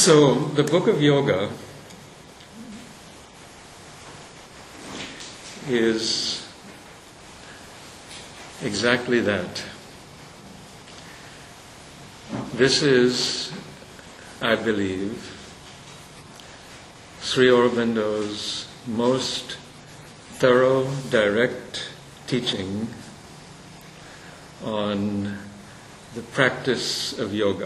So, the Book of Yoga is exactly that. This is, I believe, Sri Aurobindo's most thorough, direct teaching on the practice of yoga.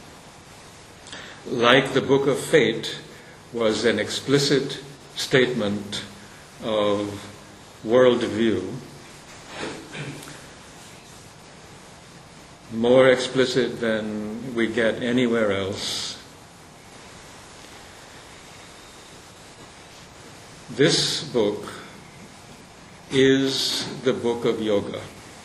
Like the Book of Fate was an explicit statement of worldview, more explicit than we get anywhere else. This book is the book of yoga.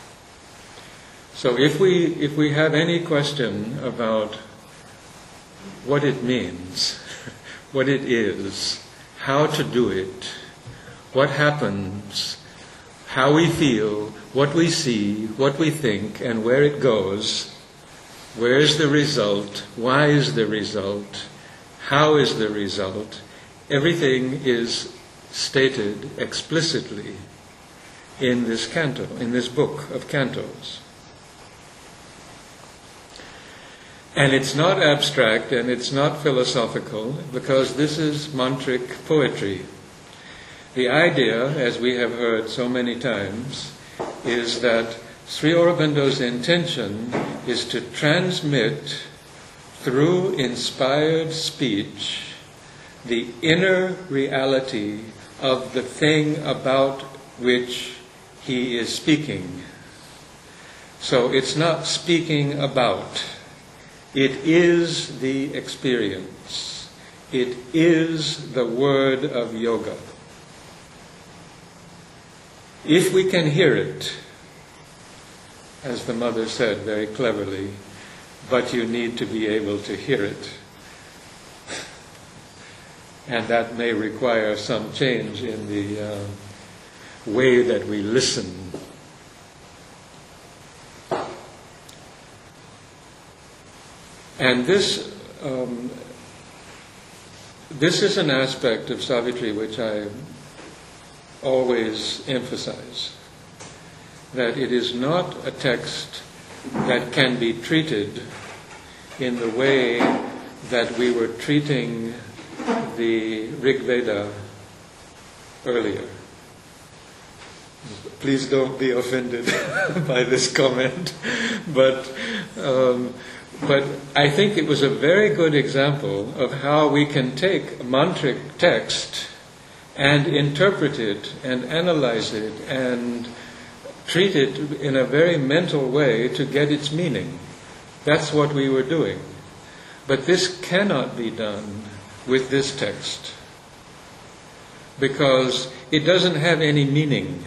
So if we have any question about what it means, what it is, how to do it, what happens, how we feel, what we see, what we think, and where it goes, where is the result, why is the result, how is the result, everything is stated explicitly in this canto, in this book of cantos. And it's not abstract and it's not philosophical, because this is mantric poetry. The idea, as we have heard so many times, is that Sri Aurobindo's intention is to transmit through inspired speech the inner reality of the thing about which he is speaking. So it's not speaking about. It is the experience. It is the word of yoga. If we can hear it, as the mother said very cleverly, but you need to be able to hear it. And that may require some change in the way that we listen. And this is an aspect of Savitri which I always emphasize, that it is not a text that can be treated in the way that we were treating the Rig Veda earlier. Please don't be offended by this comment, but I think it was a very good example of how we can take a mantric text and interpret it and analyze it and treat it in a very mental way to get its meaning. That's what we were doing. But this cannot be done with this text, because it doesn't have any meaning.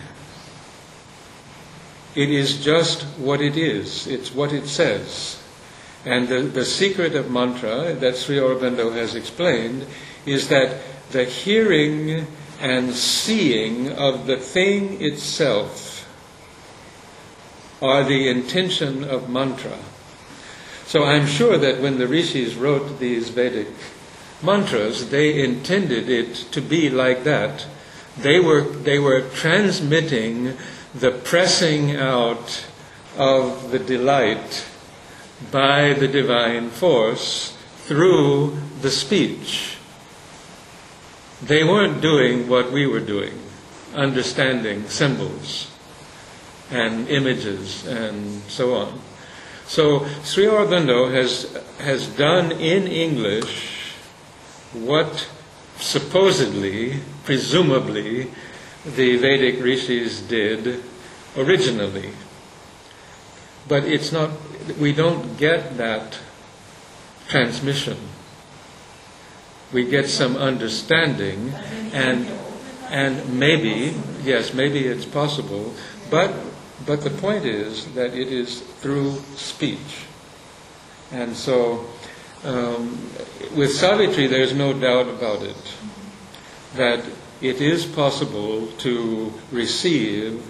It is just what it is. It's what it says. And the secret of mantra that Sri Aurobindo has explained is that the hearing and seeing of the thing itself are the intention of mantra. So I'm sure that when the rishis wrote these Vedic mantras, they intended it to be like that. They were transmitting the pressing out of the delight by the divine force through the speech. They weren't doing what we were doing, understanding symbols and images and so on. So Sri Aurobindo has done in English what supposedly, presumably, the Vedic rishis did originally. But it's not, we don't get that transmission. We get some understanding, and maybe, yes, maybe it's possible, but the point is that it is through speech. And so, with Savitri, there's no doubt about it, that it is possible to receive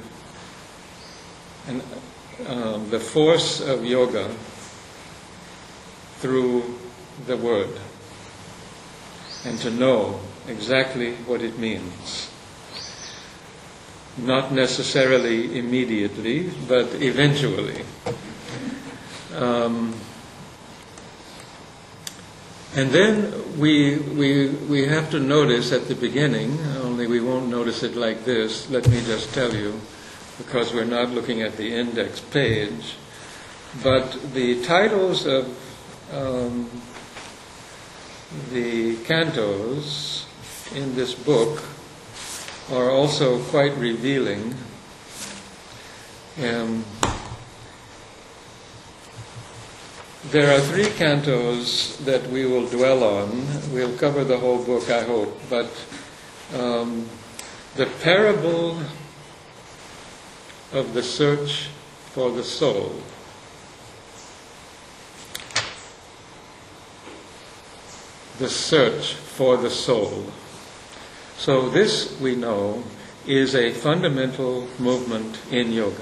the force of yoga through the word. and to know exactly what it means. Not necessarily immediately, but eventually. And then we have to notice at the beginning, only we won't notice it like this, let me just tell you, because we're not looking at the index page, but the titles of the cantos in this book are also quite revealing. There are 3 cantos that we will dwell on. We'll cover the whole book, I hope. But the parable of the search for the soul. The search for the soul. So this, we know, is a fundamental movement in yoga.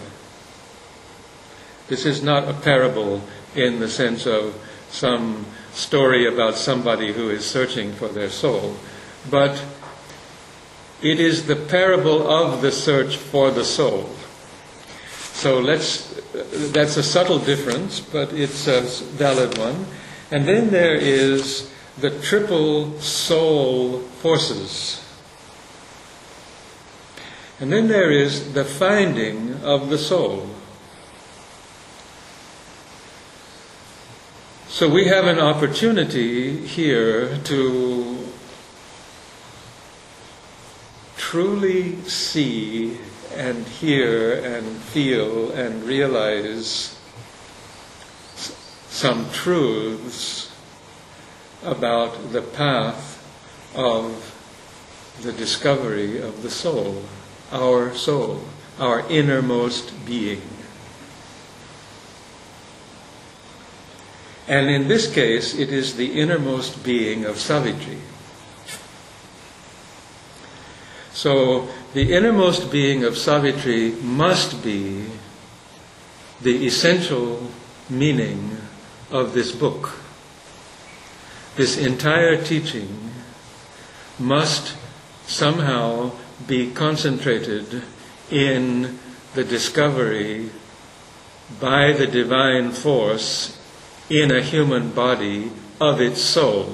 This is not a parable in the sense of some story about somebody who is searching for their soul, but it is the parable of the search for the soul. So that's a subtle difference, but it's a valid one. And then there is the triple soul forces. And then there is the finding of the soul. So we have an opportunity here to truly see and hear and feel and realize some truths about the path of the discovery of the soul, our innermost being. And in this case, it is the innermost being of Savitri. So, the innermost being of Savitri must be the essential meaning of this book. This entire teaching must somehow be concentrated in the discovery by the divine force in a human body of its soul.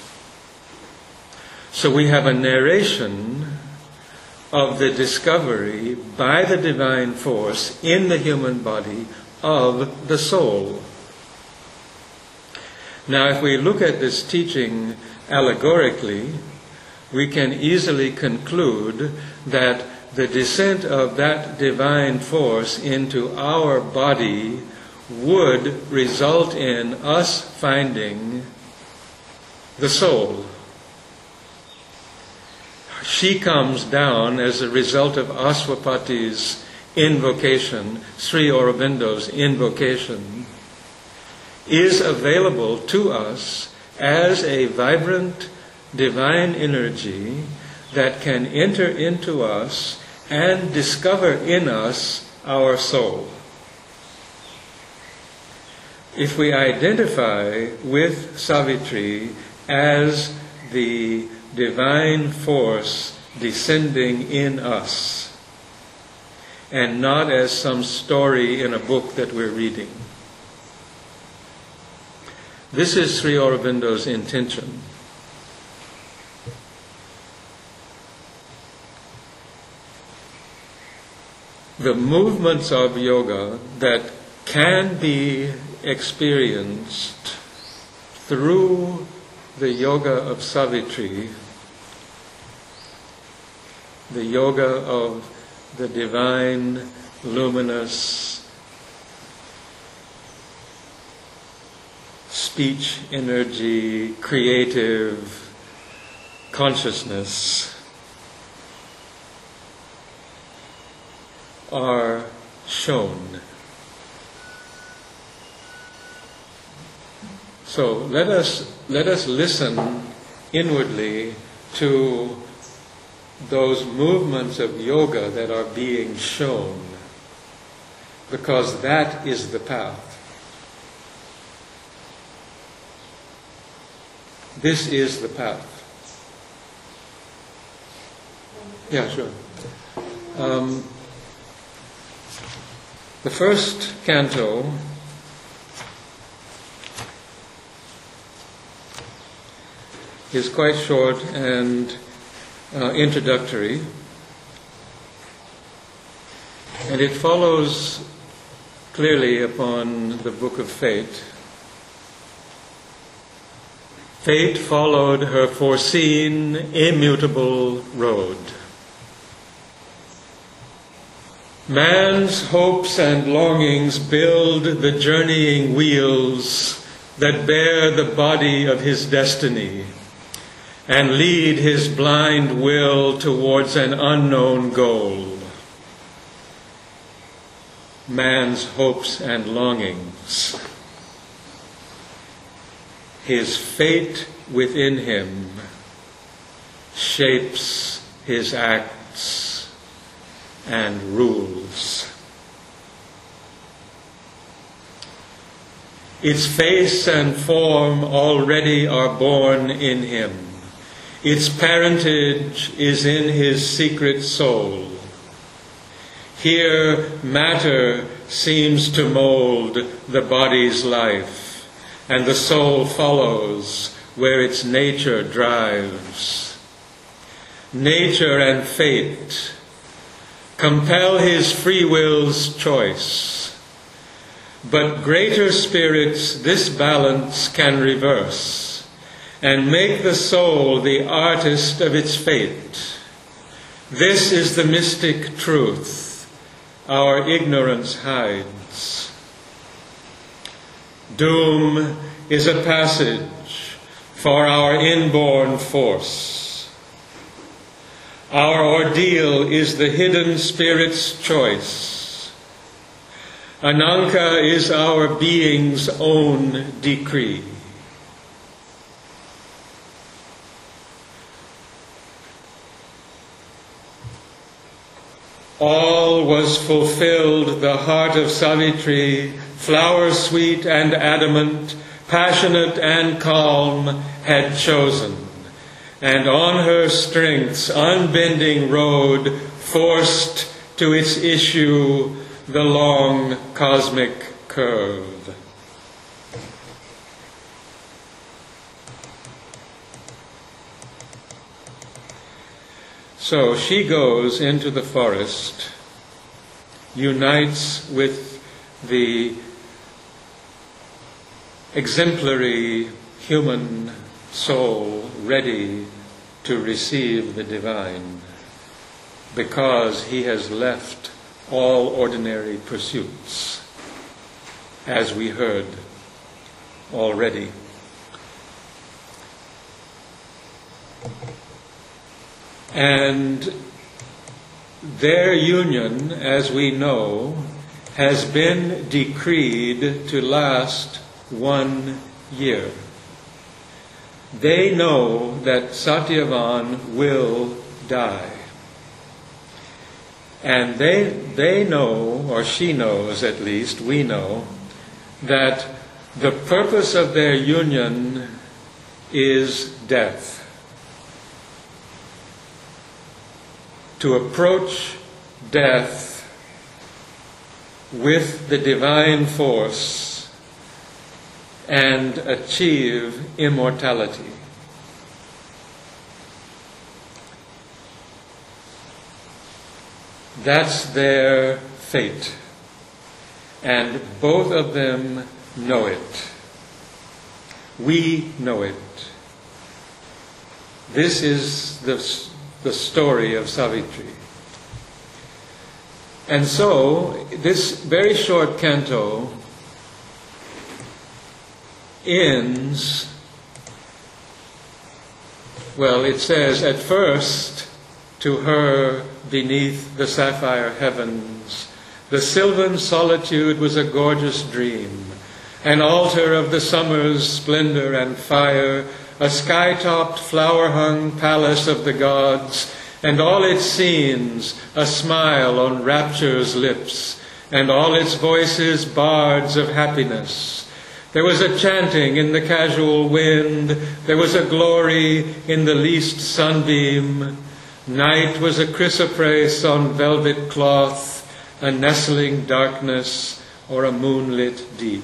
So we have a narration of the discovery by the divine force in the human body of the soul. Now, if we look at this teaching allegorically, we can easily conclude that the descent of that divine force into our body would result in us finding the soul. She comes down as a result of Aswapati's invocation, Sri Aurobindo's invocation, is available to us as a vibrant divine energy that can enter into us and discover in us our soul. If we identify with Savitri as the divine force descending in us, and not as some story in a book that we're reading. This is Sri Aurobindo's intention. The movements of yoga that can be experienced through the yoga of Savitri, the yoga of the divine, luminous speech energy, creative consciousness, are shown. So let us listen inwardly to those movements of yoga that are being shown, because that is the path. This is the path. Yeah, sure. The first canto is quite short and introductory, and it follows clearly upon the Book of Fate. Fate followed her foreseen, immutable road. Man's hopes and longings build the journeying wheels that bear the body of his destiny and lead his blind will towards an unknown goal. Man's hopes and longings. His fate within him shapes his acts and rules. Its face and form already are born in him. Its parentage is in his secret soul. Here matter seems to mold the body's life, and the soul follows where its nature drives. Nature and fate compel his free will's choice, but greater spirits this balance can reverse and make the soul the artist of its fate. This is the mystic truth our ignorance hides. Doom is a passage for our inborn force. Our ordeal is the hidden spirit's choice. Ananka is our being's own decree. All was fulfilled, the heart of Savitri, flower sweet and adamant, passionate and calm, had chosen, and on her strength's unbending road forced to its issue the long cosmic curve. So she goes into the forest, unites with the exemplary human soul ready to receive the divine, because he has left all ordinary pursuits, as we heard already. And their union, as we know, has been decreed to last 1 year. They know that Satyavan will die. And they know, or she knows at least, we know, that the purpose of their union is death. To approach death with the divine force and achieve immortality. That's their fate. And both of them know it. We know it. This is the story of Savitri. And so, this very short canto ends, well, it says, at first, to her beneath the sapphire heavens, the sylvan solitude was a gorgeous dream, an altar of the summer's splendor and fire, a sky-topped, flower-hung palace of the gods, and all its scenes a smile on rapture's lips, and all its voices bards of happiness. There was a chanting in the casual wind, there was a glory in the least sunbeam, Night was a chrysoprase on velvet cloth, a nestling darkness, or a moonlit deep.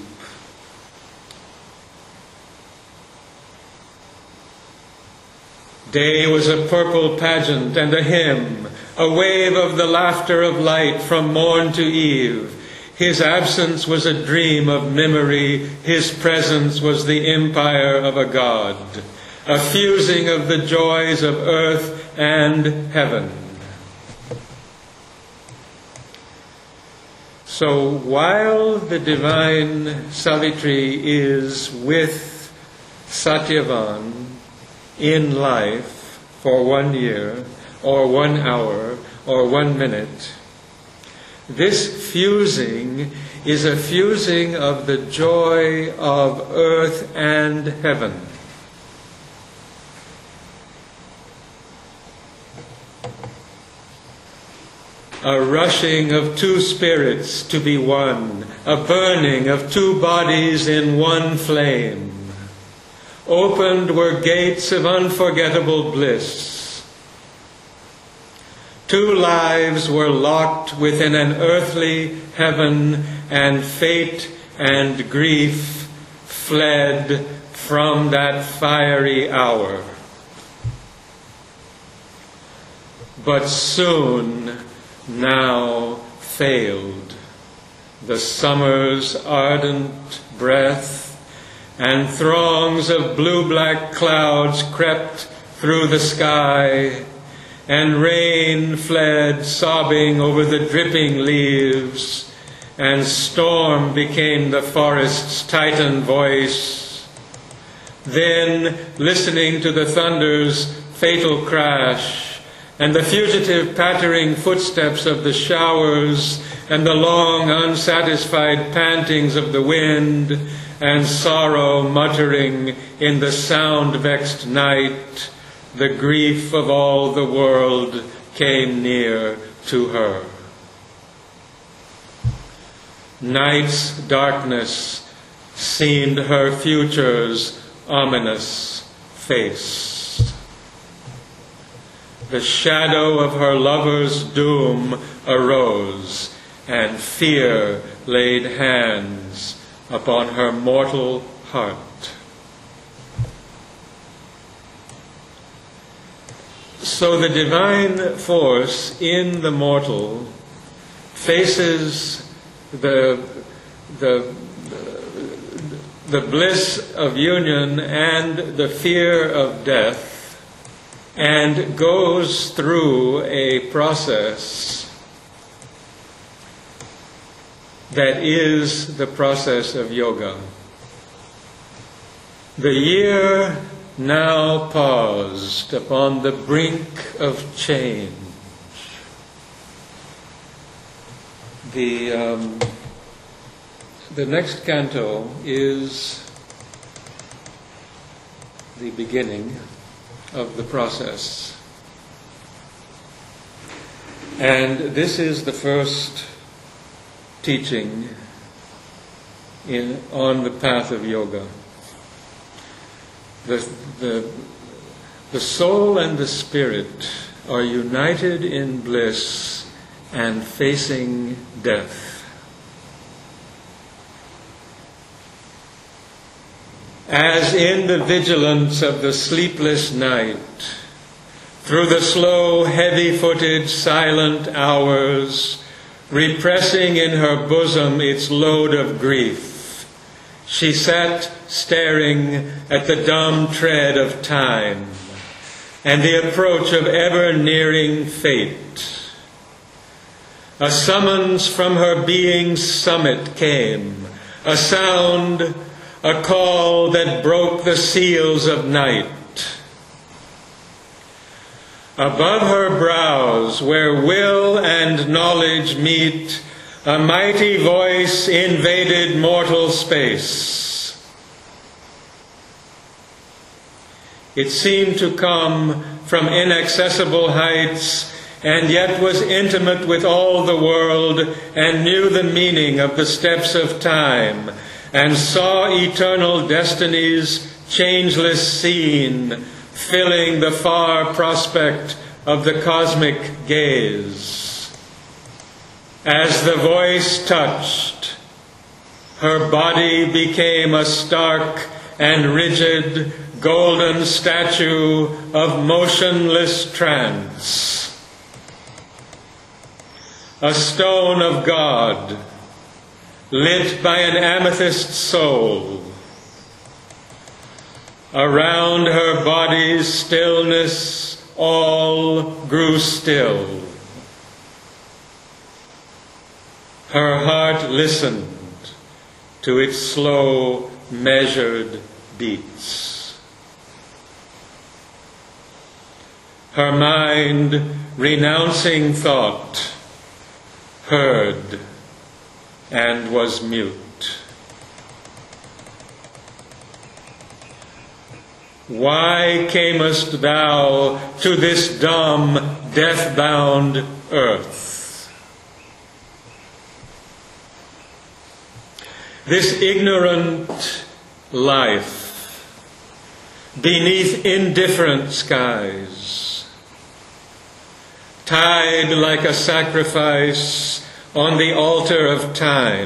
Day was a purple pageant and a hymn, a wave of the laughter of light from morn to eve. His absence was a dream of memory, his presence was the empire of a god, a fusing of the joys of earth and heaven. So while the divine Savitri is with Satyavan in life for 1 year, or 1 hour, or 1 minute, this fusing is a fusing of the joy of earth and heaven. A rushing of two spirits to be one, a burning of two bodies in one flame. Opened were gates of unforgettable bliss. Two lives were locked within an earthly heaven, and fate and grief fled from that fiery hour. But soon now failed the summer's ardent breath, and throngs of blue-black clouds crept through the sky, and rain fled sobbing over the dripping leaves, and storm became the forest's titan voice. Then, listening to the thunder's fatal crash, and the fugitive pattering footsteps of the showers, and the long unsatisfied pantings of the wind, and sorrow muttering in the sound-vexed night, the grief of all the world came near to her. Night's darkness seemed her future's ominous face. The shadow of her lover's doom arose, and fear laid hands upon her mortal heart. So the divine force in the mortal faces the bliss of union and the fear of death, and goes through a process that is the process of yoga. The year now paused upon the brink of change. The next canto is the beginning of the process. And this is the first teaching on the path of yoga. The soul and the spirit are united in bliss and facing death. As in the vigilance of the sleepless night, through the slow, heavy-footed, silent hours, repressing in her bosom its load of grief, she sat staring at the dumb tread of time and the approach of ever-nearing fate. A summons from her being's summit came, a sound, a call that broke the seals of night. Above her brows, where will and knowledge meet, a mighty voice invaded mortal space. It seemed to come from inaccessible heights, and yet was intimate with all the world, and knew the meaning of the steps of time, and saw eternal destinies changeless seen, filling the far prospect of the cosmic gaze. As the voice touched, her body became a stark and rigid golden statue of motionless trance. A stone of God, lit by an amethyst soul. Around her body's stillness all grew still. Her heart listened to its slow, measured beats. Her mind, renouncing thought, heard and was mute. Why camest thou to this dumb, death-bound earth? This ignorant life beneath indifferent skies, tied like a sacrifice on the altar of time.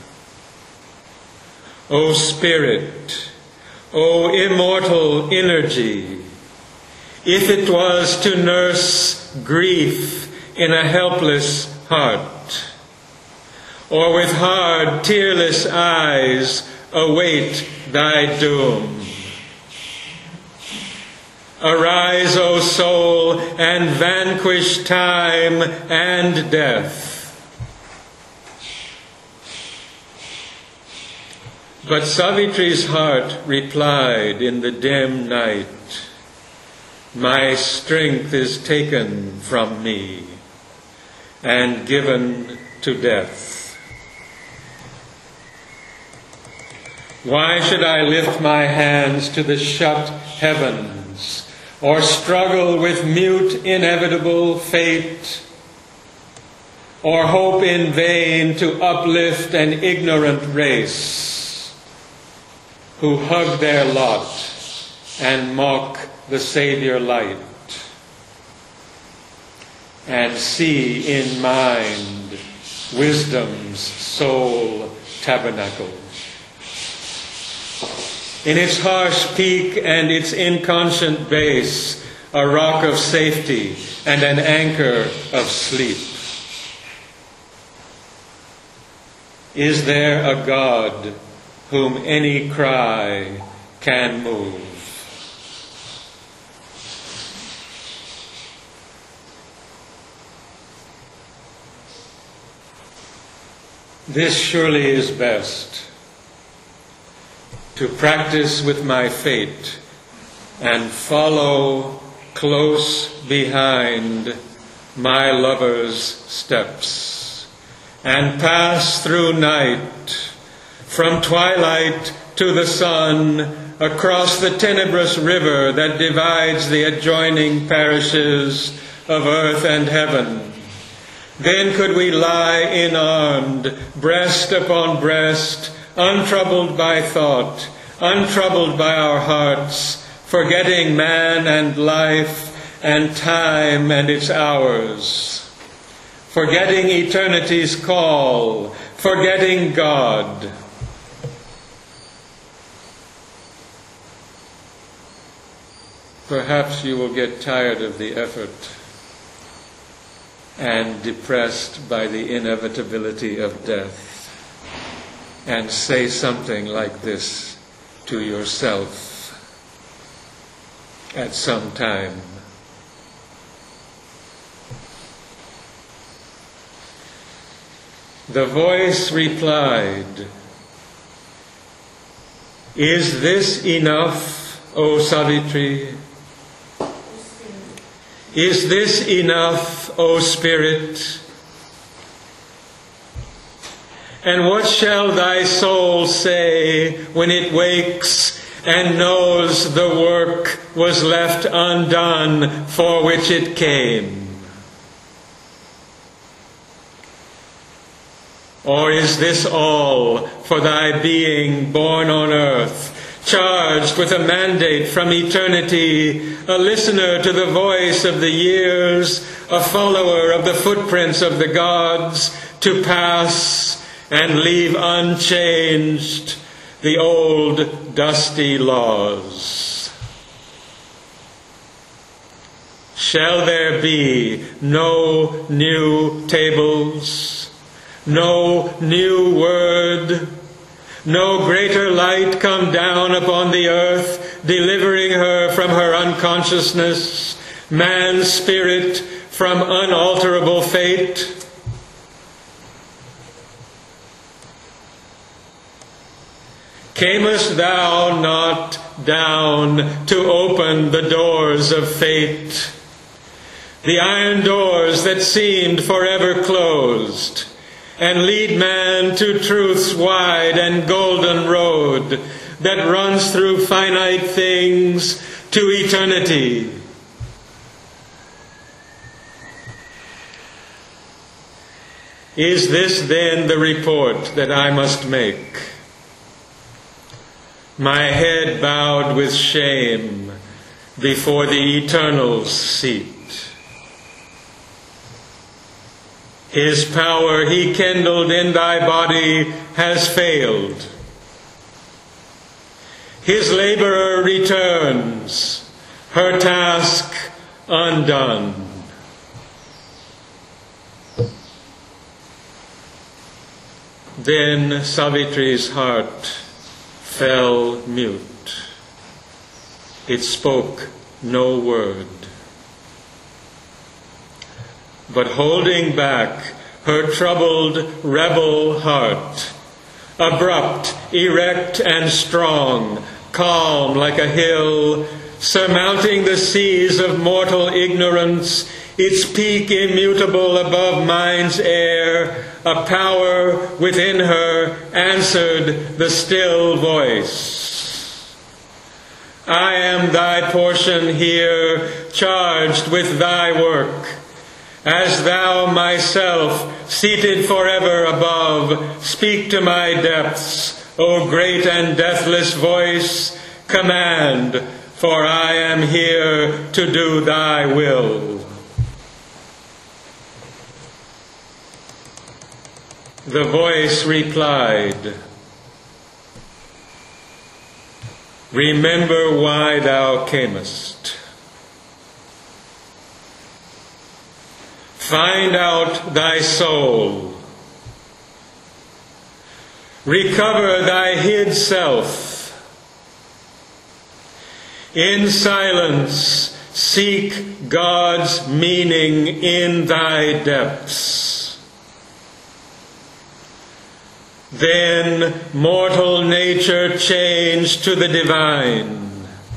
O Spirit, O immortal energy, if it was to nurse grief in a helpless heart, or with hard, tearless eyes await thy doom. Arise, O soul, and vanquish time and death. But Savitri's heart replied in the dim night, my strength is taken from me and given to death. Why should I lift my hands to the shut heavens, or struggle with mute inevitable fate, or hope in vain to uplift an ignorant race who hug their lot and mock the Savior light, and see in mind wisdom's sole tabernacle? In its harsh peak and its inconscient base, a rock of safety and an anchor of sleep. Is there a God whom any cry can move? This surely is best, to practice with my fate and follow close behind my lover's steps, and pass through night, from twilight to the sun, across the tenebrous river that divides the adjoining parishes of earth and heaven. Then could we lie inarmed, breast upon breast, untroubled by thought, untroubled by our hearts, forgetting man and life and time and its hours, forgetting eternity's call, forgetting God. Perhaps you will get tired of the effort and depressed by the inevitability of death, and say something like this to yourself at some time. The voice replied, is this enough, O Savitri? Is this enough, O Spirit? And what shall thy soul say when it wakes and knows the work was left undone for which it came? Or is this all for thy being born on earth, charged with a mandate from eternity, a listener to the voice of the years, a follower of the footprints of the gods, to pass and leave unchanged the old dusty laws. Shall there be no new tables, no new word, no greater light come down upon the earth, delivering her from her unconsciousness, man's spirit from unalterable fate? Camest thou not down to open the doors of fate, the iron doors that seemed forever closed, and lead man to truth's wide and golden road that runs through finite things to eternity? Is this then the report that I must make? My head bowed with shame before the Eternal's seat. His power he kindled in thy body has failed. His laborer returns, her task undone. Then Savitri's heart fell mute. It spoke no word. But holding back her troubled rebel heart, abrupt, erect and strong, calm like a hill, surmounting the seas of mortal ignorance, its peak immutable above mind's air, a power within her answered the still voice. I am thy portion here, charged with thy work, as thou myself, seated forever above, speak to my depths, O great and deathless voice, command, for I am here to do thy will. The voice replied, remember why thou camest. Find out thy soul. Recover thy hid self. In silence, seek God's meaning in thy depths. Then mortal nature change to the divine.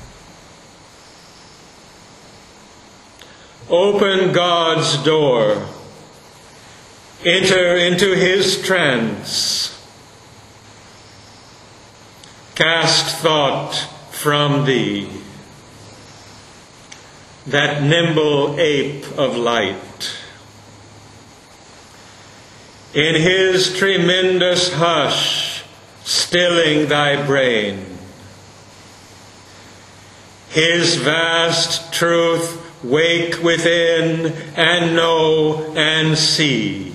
Open God's door. Enter into his trance. Cast thought from thee, that nimble ape of light. In his tremendous hush, stilling thy brain, his vast truth wake within and know and see.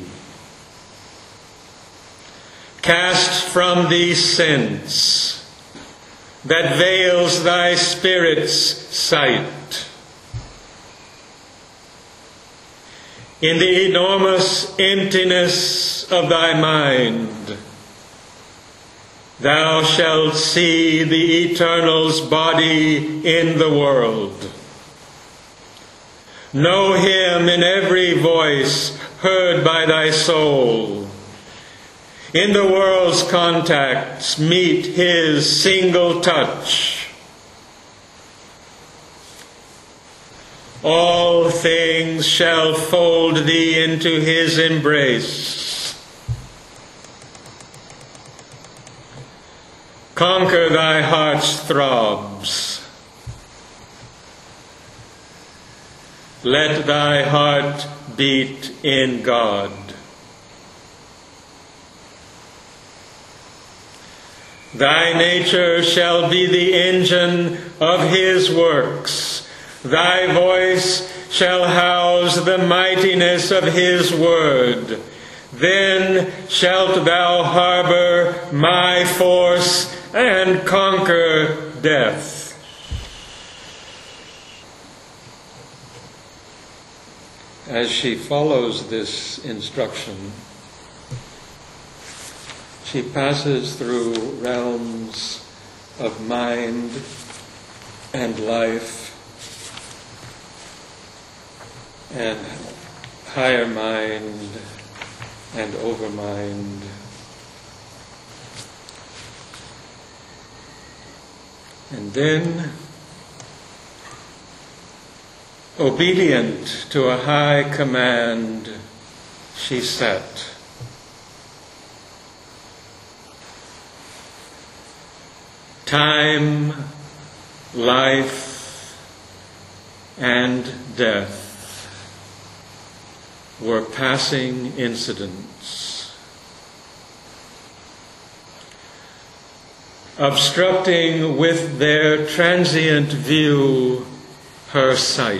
Cast from thee sense that veils thy spirit's sight. In the enormous emptiness of thy mind, thou shalt see the Eternal's body in the world. Know him in every voice heard by thy soul. In the world's contacts, meet his single touch. All things shall fold thee into his embrace. Conquer thy heart's throbs. Let thy heart beat in God. Thy nature shall be the engine of his works. Thy voice shall house the mightiness of his word. Then shalt thou harbor my force and conquer death. As she follows this instruction, she passes through realms of mind and life and higher mind and overmind. And then, obedient to a high command, she sat. Time, life, and death were passing incidents, obstructing with their transient view her sight.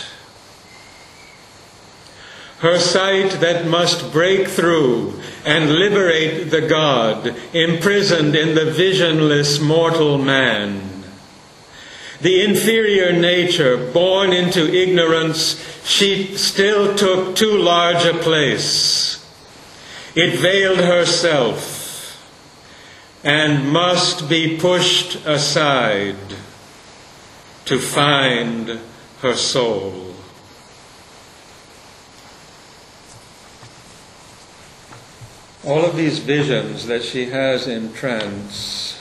Her sight that must break through and liberate the God imprisoned in the visionless mortal man. The inferior nature, born into ignorance, she still took too large a place. It veiled herself and must be pushed aside to find her soul. All of these visions that she has in trance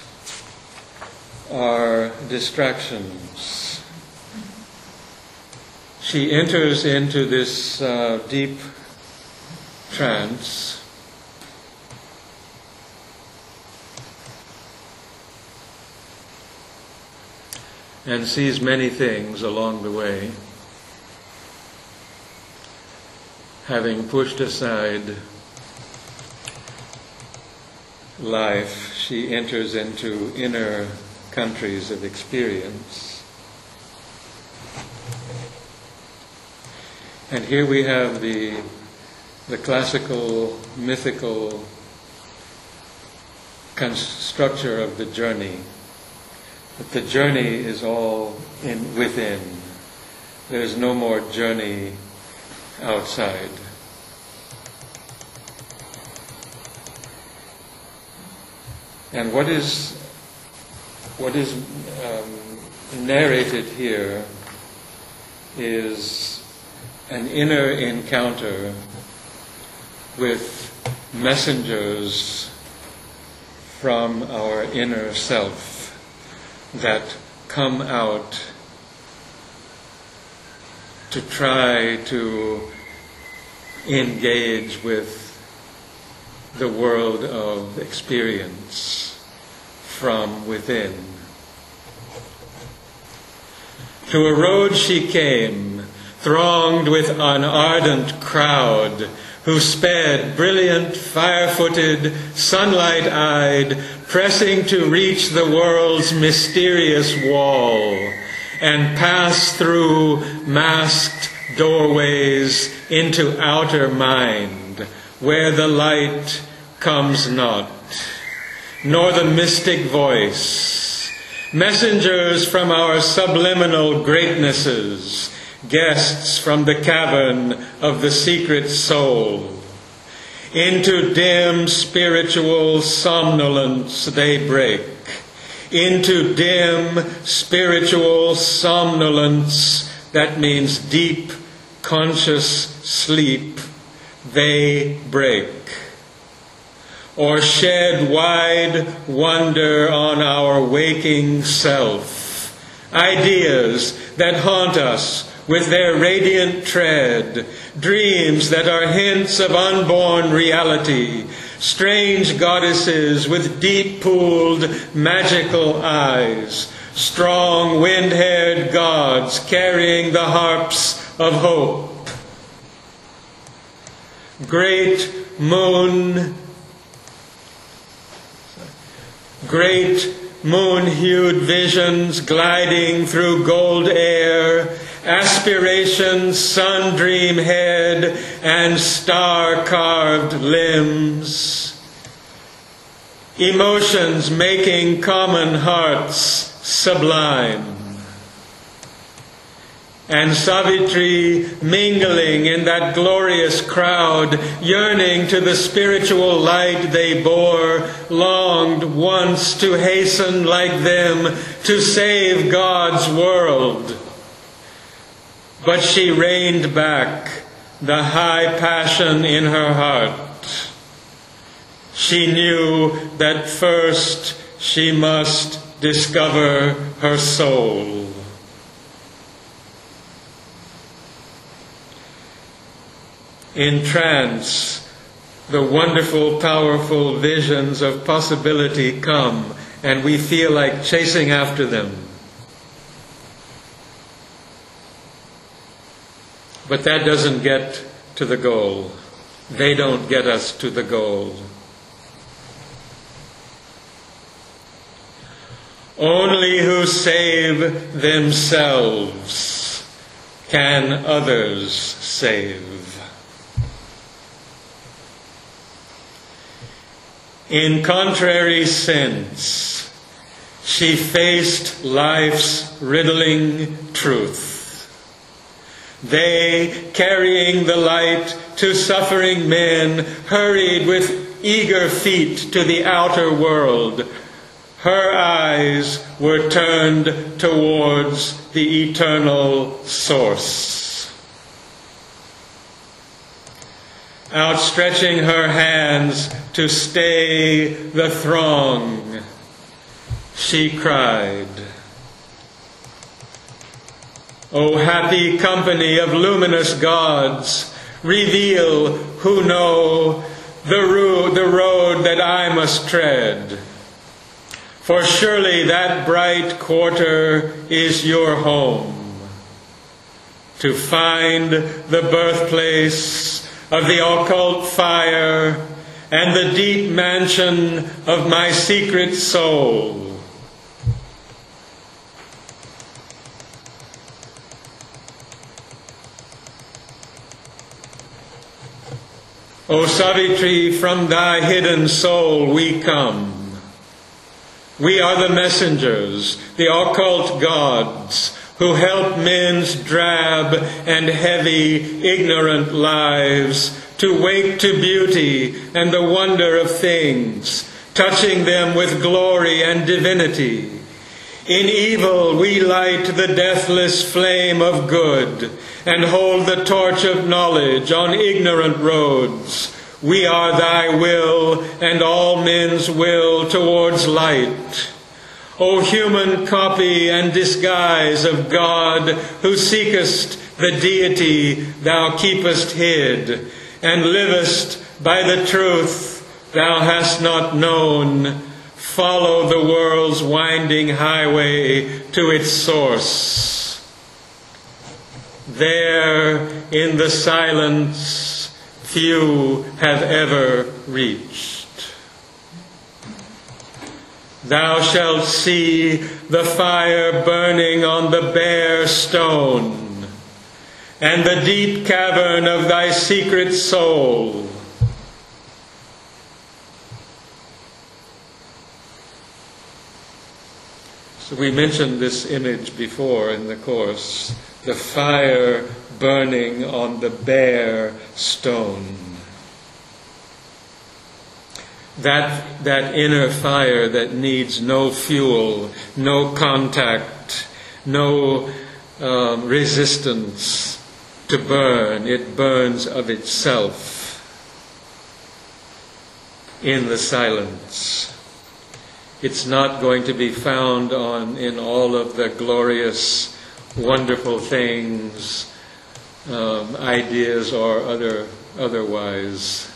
are distractions. She enters into this deep trance and sees many things along the way. Having pushed aside life, she enters into inner countries of experience. And here we have the classical, mythical structure of the journey. But the journey is all within. There's no more journey outside. And what is narrated here is an inner encounter with messengers from our inner self that come out to try to engage with the world of experience from within. To a road she came, thronged with an ardent crowd, who sped, brilliant, fire-footed, sunlight-eyed, pressing to reach the world's mysterious wall, and pass through masked doorways into outer mind, where the light comes not, nor the mystic voice. Messengers from our subliminal greatnesses, guests from the cavern of the secret soul. Into dim spiritual somnolence they break. Into dim spiritual somnolence, that means deep conscious sleep, they break. Or shed wide wonder on our waking self. Ideas that haunt us with their radiant tread, dreams that are hints of unborn reality, strange goddesses with deep-pooled magical eyes, strong wind-haired gods carrying the harps of hope. Great moon, great moon-hued visions gliding through gold air, aspirations, sun-dream head, and star-carved limbs. Emotions making common hearts sublime. And Savitri mingling in that glorious crowd, yearning to the spiritual light they bore, longed once to hasten like them to save God's world. But she reined back the high passion in her heart. She knew that first she must discover her soul. In trance, the wonderful, powerful visions of possibility come, and we feel like chasing after them. But that doesn't get to the goal. They don't get us to the goal. Only who save themselves can others save. In contrary sense, she faced life's riddling truth. They, carrying the light to suffering men, hurried with eager feet to the outer world. Her eyes were turned towards the eternal source. Outstretching her hands to stay the throng, she cried, "O happy company of luminous gods, reveal who know the road that I must tread. For surely that bright quarter is your home, to find the birthplace of the occult fire and the deep mansion of my secret soul." O Savitri, from thy hidden soul we come. We are the messengers, the occult gods, who help men's drab and heavy, ignorant lives to wake to beauty and the wonder of things, touching them with glory and divinity. In evil we light the deathless flame of good and hold the torch of knowledge on ignorant roads. We are thy will and all men's will towards light. O human copy and disguise of God, who seekest the deity thou keepest hid, and livest by the truth thou hast not known, follow the world's winding highway to its source. There, in the silence, few have ever reached. Thou shalt see the fire burning on the bare stone, and the deep cavern of thy secret soul. So we mentioned this image before in the course, the fire burning on the bare stone. That inner fire that needs no fuel, no contact, no resistance to burn. It burns of itself in the silence. It's not going to be found in all of the glorious, wonderful things, ideas or otherwise.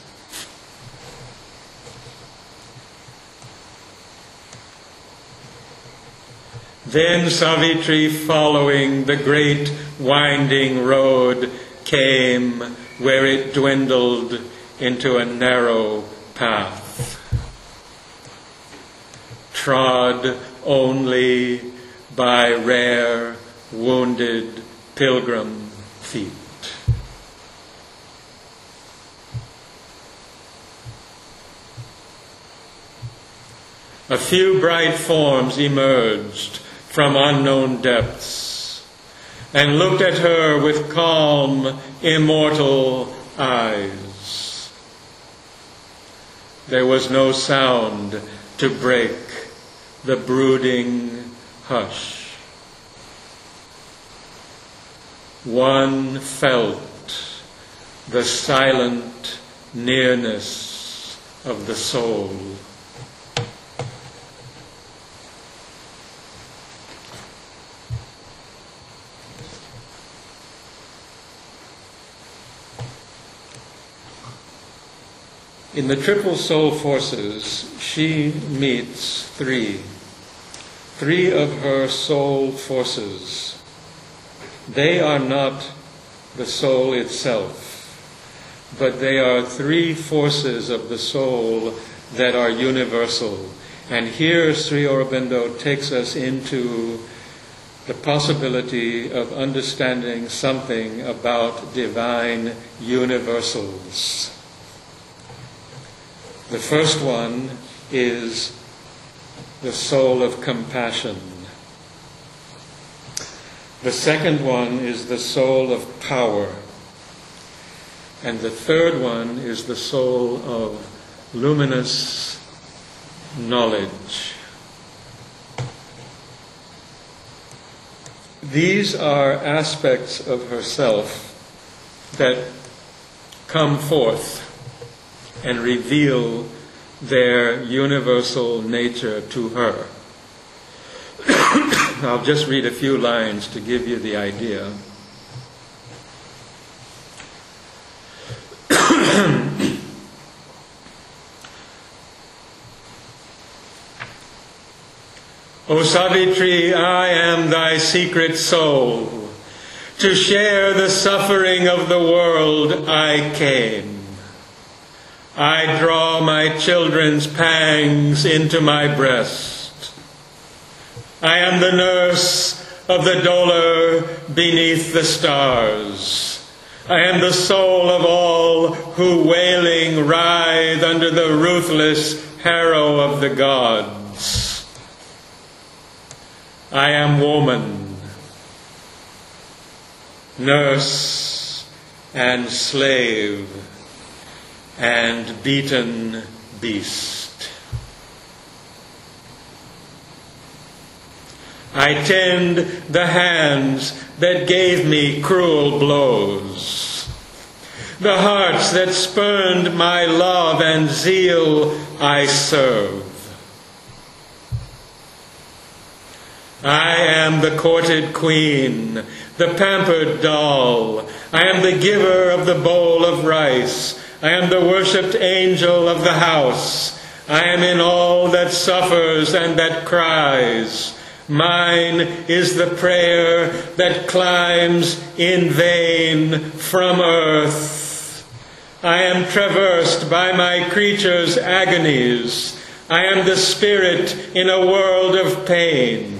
Then Savitri, following the great winding road, came where it dwindled into a narrow path. trod only by rare, wounded pilgrim feet. A few bright forms emerged from unknown depths and looked at her with calm, immortal eyes. There was no sound to break the brooding hush. One felt the silent nearness of the soul. In the Triple Soul Forces, she meets three of her soul forces. They are not the soul itself, but they are three forces of the soul that are universal. And here Sri Aurobindo takes us into the possibility of understanding something about divine universals. The first one is the soul of compassion. The second one is the soul of power. And the third one is the soul of luminous knowledge. These are aspects of herself that come forth and reveal their universal nature to her. I'll just read a few lines to give you the idea. O Savitri, I am thy secret soul. To share the suffering of the world I came. I draw my children's pangs into my breast. I am the nurse of the dolour beneath the stars. I am the soul of all who wailing writhe under the ruthless harrow of the gods. I am woman, nurse and slave, and beaten beast. I tend the hands that gave me cruel blows. The hearts that spurned my love and zeal I serve. I am the courted queen, the pampered doll. I am the giver of the bowl of rice. I am the worshipped angel of the house. I am in all that suffers and that cries. Mine is the prayer that climbs in vain from earth. I am traversed by my creature's agonies. I am the spirit in a world of pain.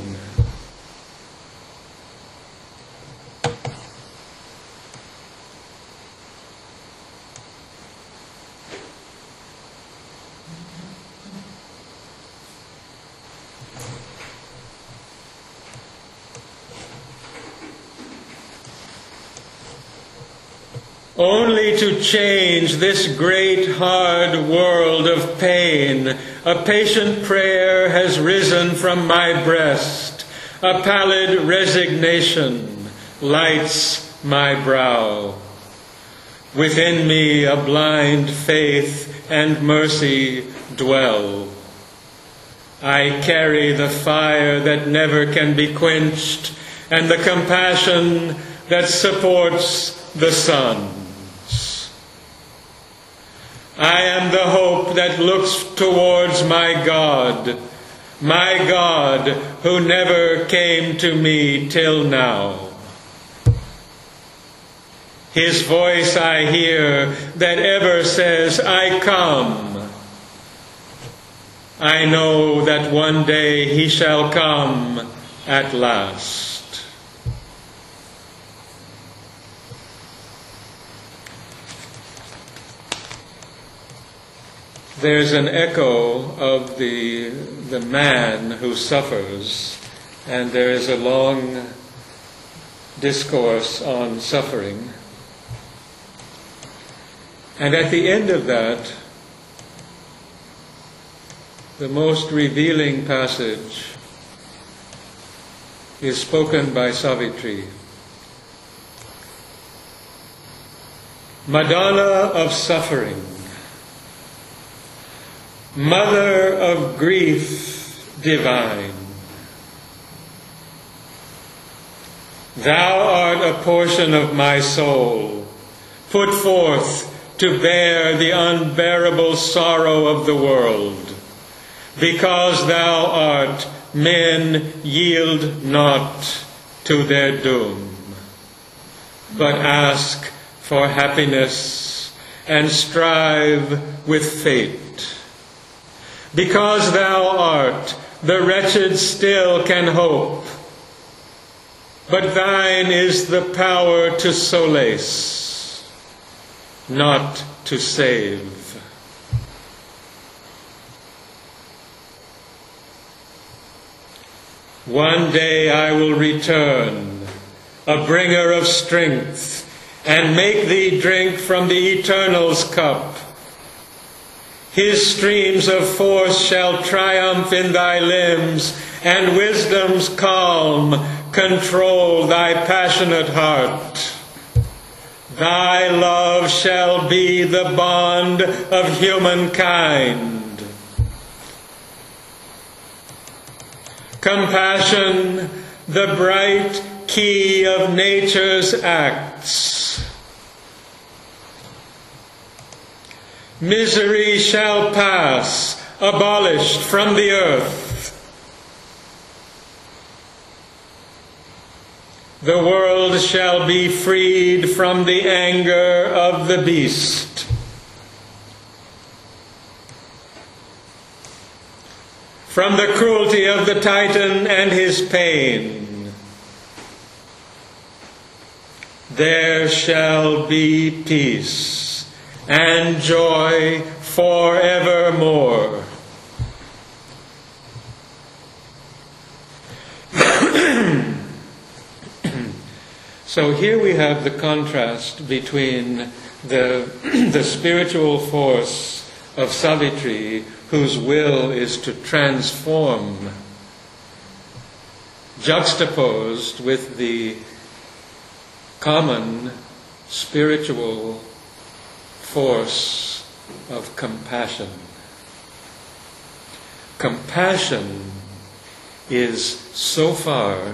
Only to change this great hard world of pain, a patient prayer has risen from my breast. A pallid resignation lights my brow. Within me a blind faith and mercy dwell. I carry the fire that never can be quenched and the compassion that supports the sun. I am the hope that looks towards my God who never came to me till now. His voice I hear that ever says, I come. I know that one day he shall come at last. There's an echo of the man who suffers, and there is a long discourse on suffering. And at the end of that, the most revealing passage is spoken by Savitri. Madonna of suffering, mother of grief divine, thou art a portion of my soul, put forth to bear the unbearable sorrow of the world. Because thou art, men yield not to their doom, but ask for happiness and strive with fate. Because thou art, the wretched still can hope, but thine is the power to solace, not to save. One day I will return, a bringer of strength, and make thee drink from the Eternal's cup. His streams of force shall triumph in thy limbs, and wisdom's calm control thy passionate heart. Thy love shall be the bond of humankind. Compassion, the bright key of nature's acts. Misery shall pass, abolished from the earth. The world shall be freed from the anger of the beast. From the cruelty of the Titan and his pain. There shall be peace and joy forevermore. So here we have the contrast between the spiritual force of Savitri, whose will is to transform, juxtaposed with the common spiritual force of compassion. Compassion is so far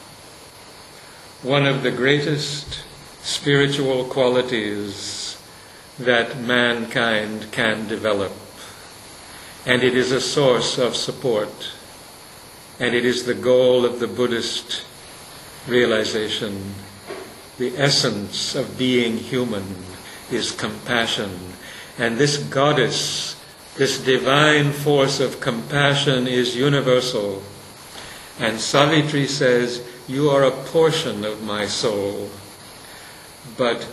one of the greatest spiritual qualities that mankind can develop. And it is a source of support. And it is the goal of the Buddhist realization. The essence of being human is compassion. And this goddess, this divine force of compassion is universal. And Savitri says, you are a portion of my soul, but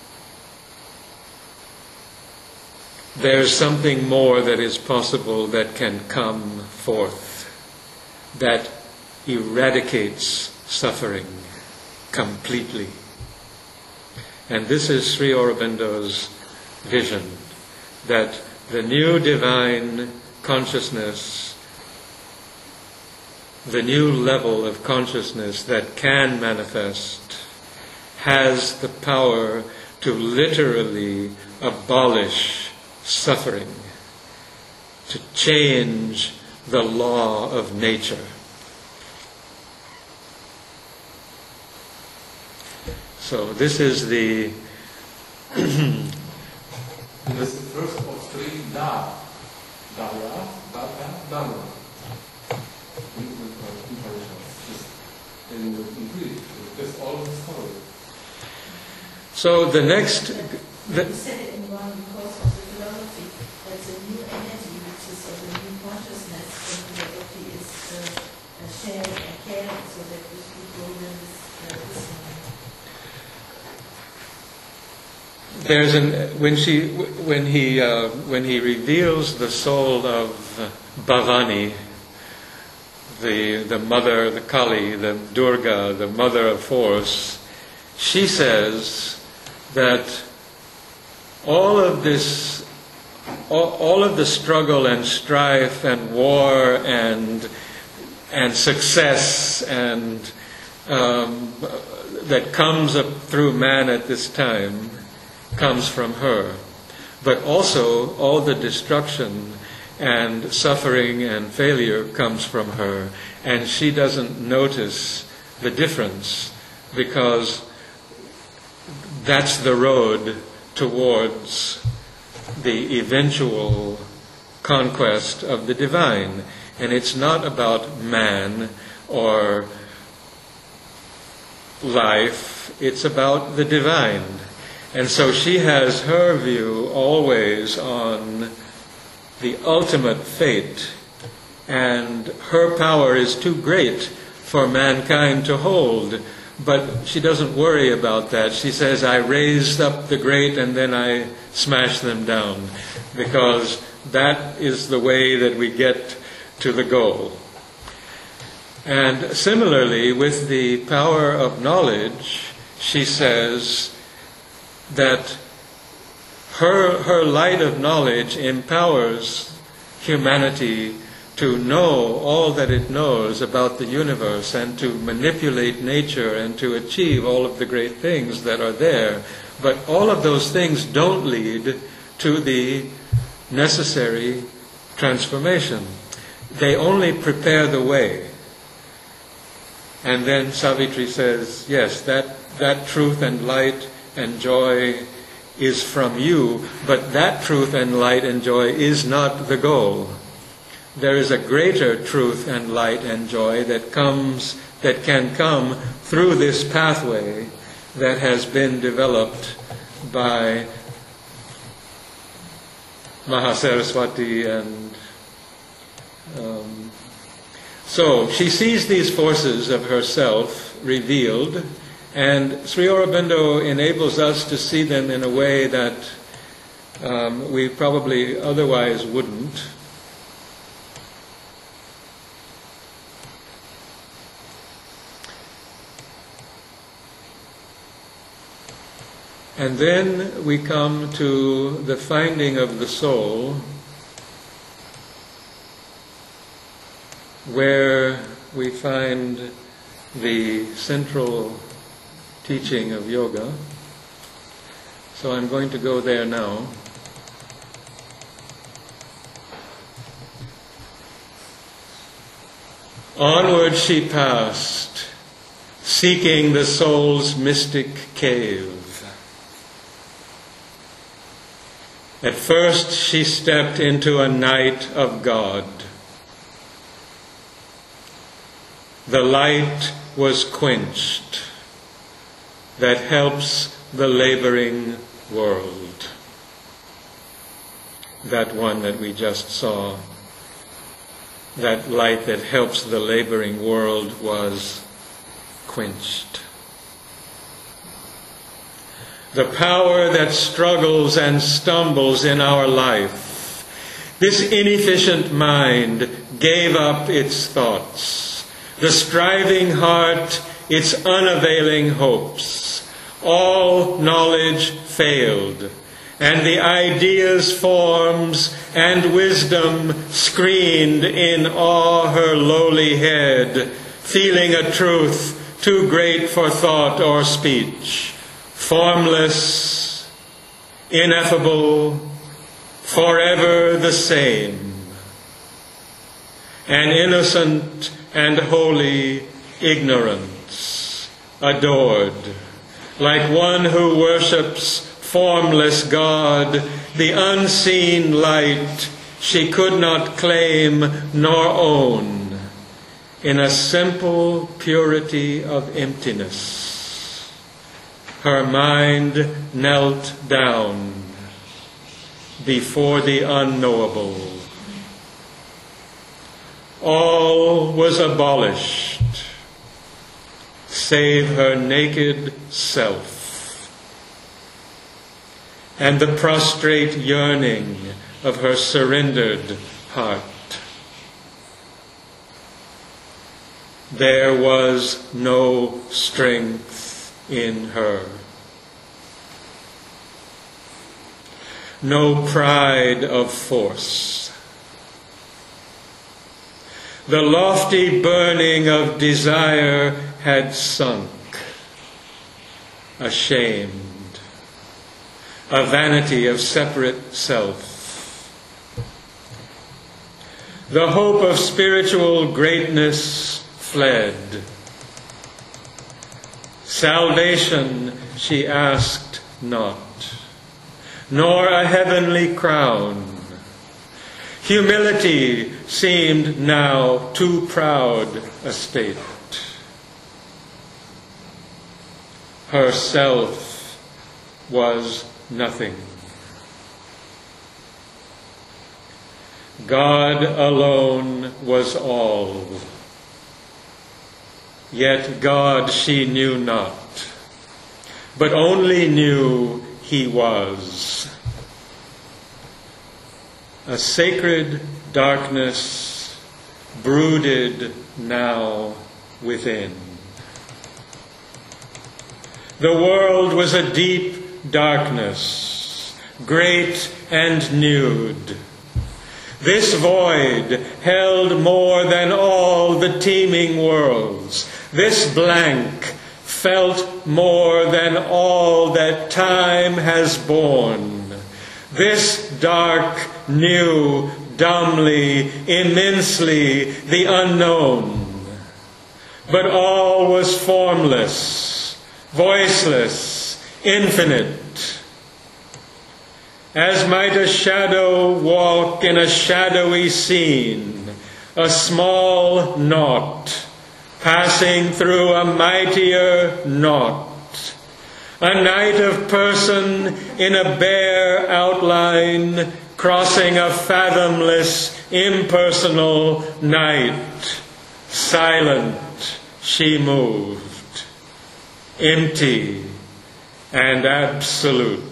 there's something more that is possible that can come forth, that eradicates suffering completely. And this is Sri Aurobindo's vision, that the new divine consciousness, the new level of consciousness that can manifest, has the power to literally abolish suffering, to change the law of nature. So this is the this is the first of three Da. Daya, Data, Dhamma. In Greek, that's all the story. So the next... You said it in one because of the philosophy. That's a new energy which is of a new consciousness. when he reveals the soul of Bhavani, the mother, the Kali, the Durga, the mother of force, she says that all of the struggle and strife and war and success and that comes up through man at this time comes from her. But also all the destruction and suffering and failure comes from her. And she doesn't notice the difference because that's the road towards the eventual conquest of the divine. And it's not about man or life, it's about the divine. And so she has her view always on the ultimate fate, and her power is too great for mankind to hold. But she doesn't worry about that. She says, I raised up the great and then I smash them down, because that is the way that we get to the goal. And similarly, with the power of knowledge, she says that her light of knowledge empowers humanity to know all that it knows about the universe and to manipulate nature and to achieve all of the great things that are there. But all of those things don't lead to the necessary transformation. They only prepare the way. And then Savitri says, yes, that truth and light and joy is from you, but that truth and light and joy is not the goal. There is a greater truth and light and joy that can come through this pathway that has been developed by Mahasaraswati. And so she sees these forces of herself revealed, and Sri Aurobindo enables us to see them in a way that we probably otherwise wouldn't. And then we come to the finding of the soul, where we find the central teaching of yoga. So I'm going to go there now. Onward she passed, seeking the soul's mystic cave. At first she stepped into a night of God. The light was quenched that helps the laboring world. That one that we just saw, that light that helps the laboring world was quenched. The power that struggles and stumbles in our life, this inefficient mind gave up its thoughts. The striving heart, its unavailing hopes. All knowledge failed, and the ideas, forms, and wisdom screened in awe her lowly head, feeling a truth too great for thought or speech. Formless, ineffable, forever the same. An innocent and holy ignorance, adored, like one who worships formless God, the unseen light she could not claim nor own, in a simple purity of emptiness. Her mind knelt down before the unknowable. All was abolished, save her naked self. and the prostrate yearning of her surrendered heart. There was no strength in her, no pride of force. The lofty burning of desire had sunk, ashamed, a vanity of separate self. The hope of spiritual greatness fled. Salvation she asked not, nor a heavenly crown. Humility seemed now too proud a state. Herself was nothing. God alone was all. Yet God she knew not, but only knew He was. A sacred darkness brooded now within. The world was a deep darkness, great and nude. This void held more than all the teeming worlds. This blank felt more than all that time has borne. This dark knew dumbly, immensely the unknown. But all was formless, voiceless, infinite. As might a shadow walk in a shadowy scene, a small knot passing through a mightier knot, a night of person in a bare outline, crossing a fathomless, impersonal night. Silent she moved, empty and absolute.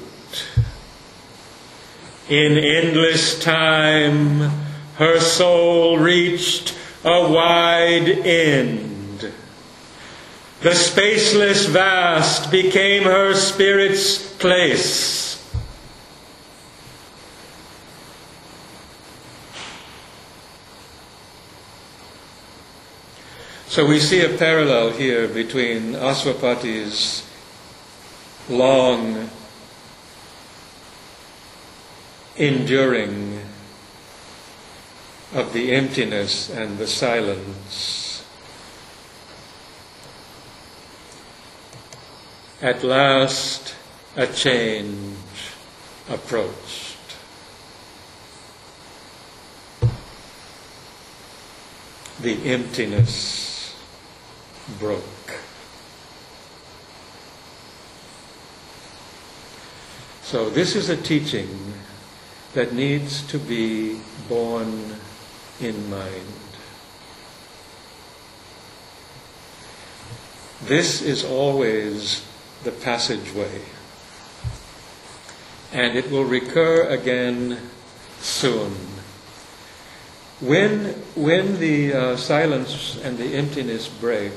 In endless time, her soul reached a wide end. The spaceless vast became her spirit's place. So we see a parallel here between Aswapati's long enduring of the emptiness and the silence. At last, a change approached. The emptiness broke. So this is a teaching that needs to be borne in mind. This is always the passageway, and it will recur again soon. When the silence and the emptiness break,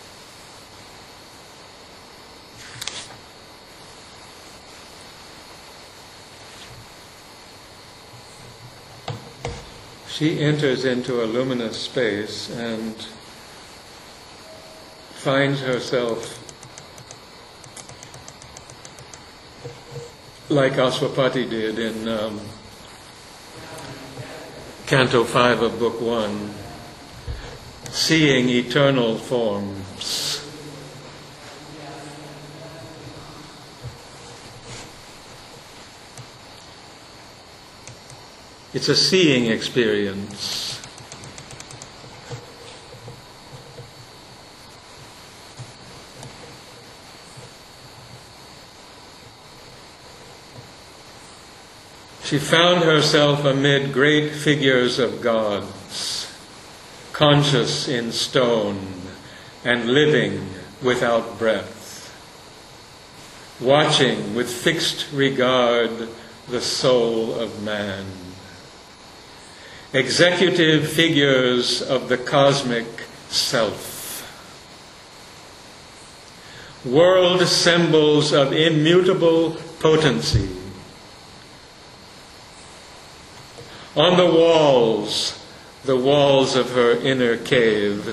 she enters into a luminous space and finds herself like Aswapati did in Canto 5 of Book 1, seeing eternal forms. It's a seeing experience. She found herself amid great figures of gods, conscious in stone and living without breath. watching with fixed regard the soul of man. Executive figures of the cosmic self. World symbols of immutable potency. On the walls of her inner cave,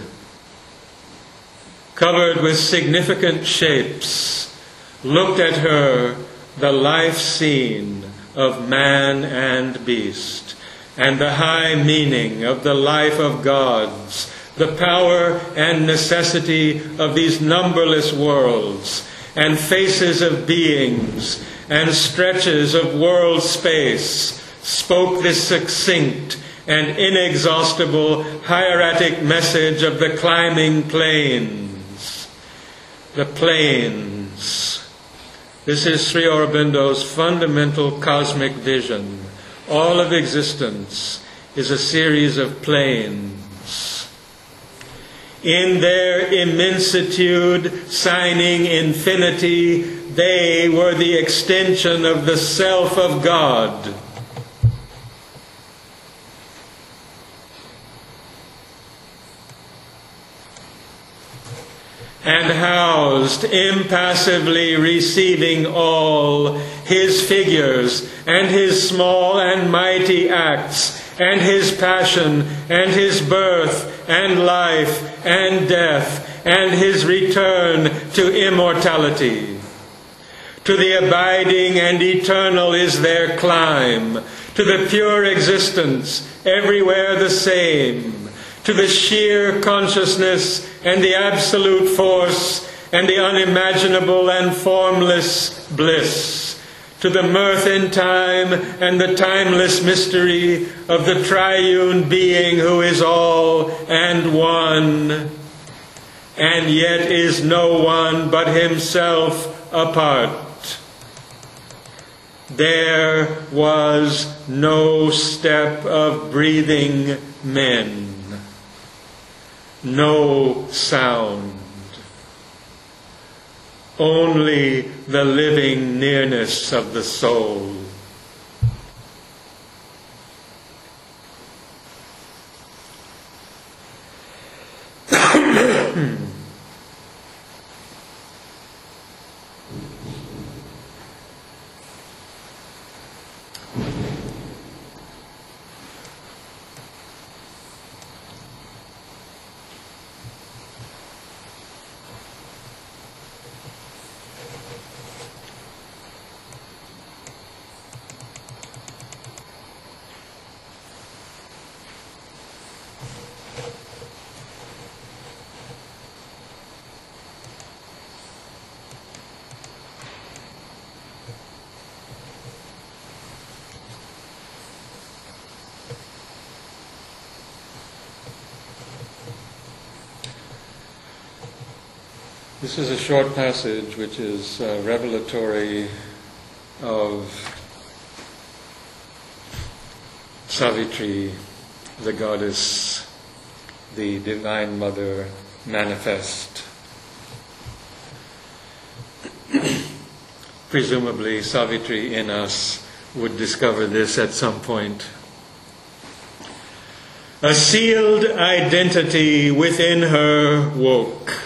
covered with significant shapes, looked at her the life scene of man and beast, and the high meaning of the life of gods, the power and necessity of these numberless worlds, and faces of beings, and stretches of world space, spoke this succinct and inexhaustible hieratic message of the climbing plains. The plains. This is Sri Aurobindo's fundamental cosmic vision. All of existence is a series of plains. In their immensitude, signing infinity, they were the extension of the self of God. And housed, impassively receiving all His figures and His small and mighty acts, and His passion and His birth and life and death, and His return to immortality. To the abiding and eternal is their climb, to the pure existence, everywhere the same, to the sheer consciousness and the absolute force and the unimaginable and formless bliss, to the mirth in time and the timeless mystery of the triune being who is all and one, and yet is no one but Himself apart. There was no step of breathing men. No sound, only the living nearness of the soul. This is a short passage which is revelatory of Savitri, the goddess, the Divine Mother manifest. Presumably Savitri in us would discover this at some point. A sealed identity within her woke.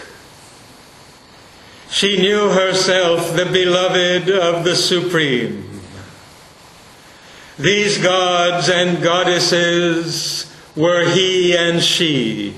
She knew herself the beloved of the Supreme. These gods and goddesses were he and she.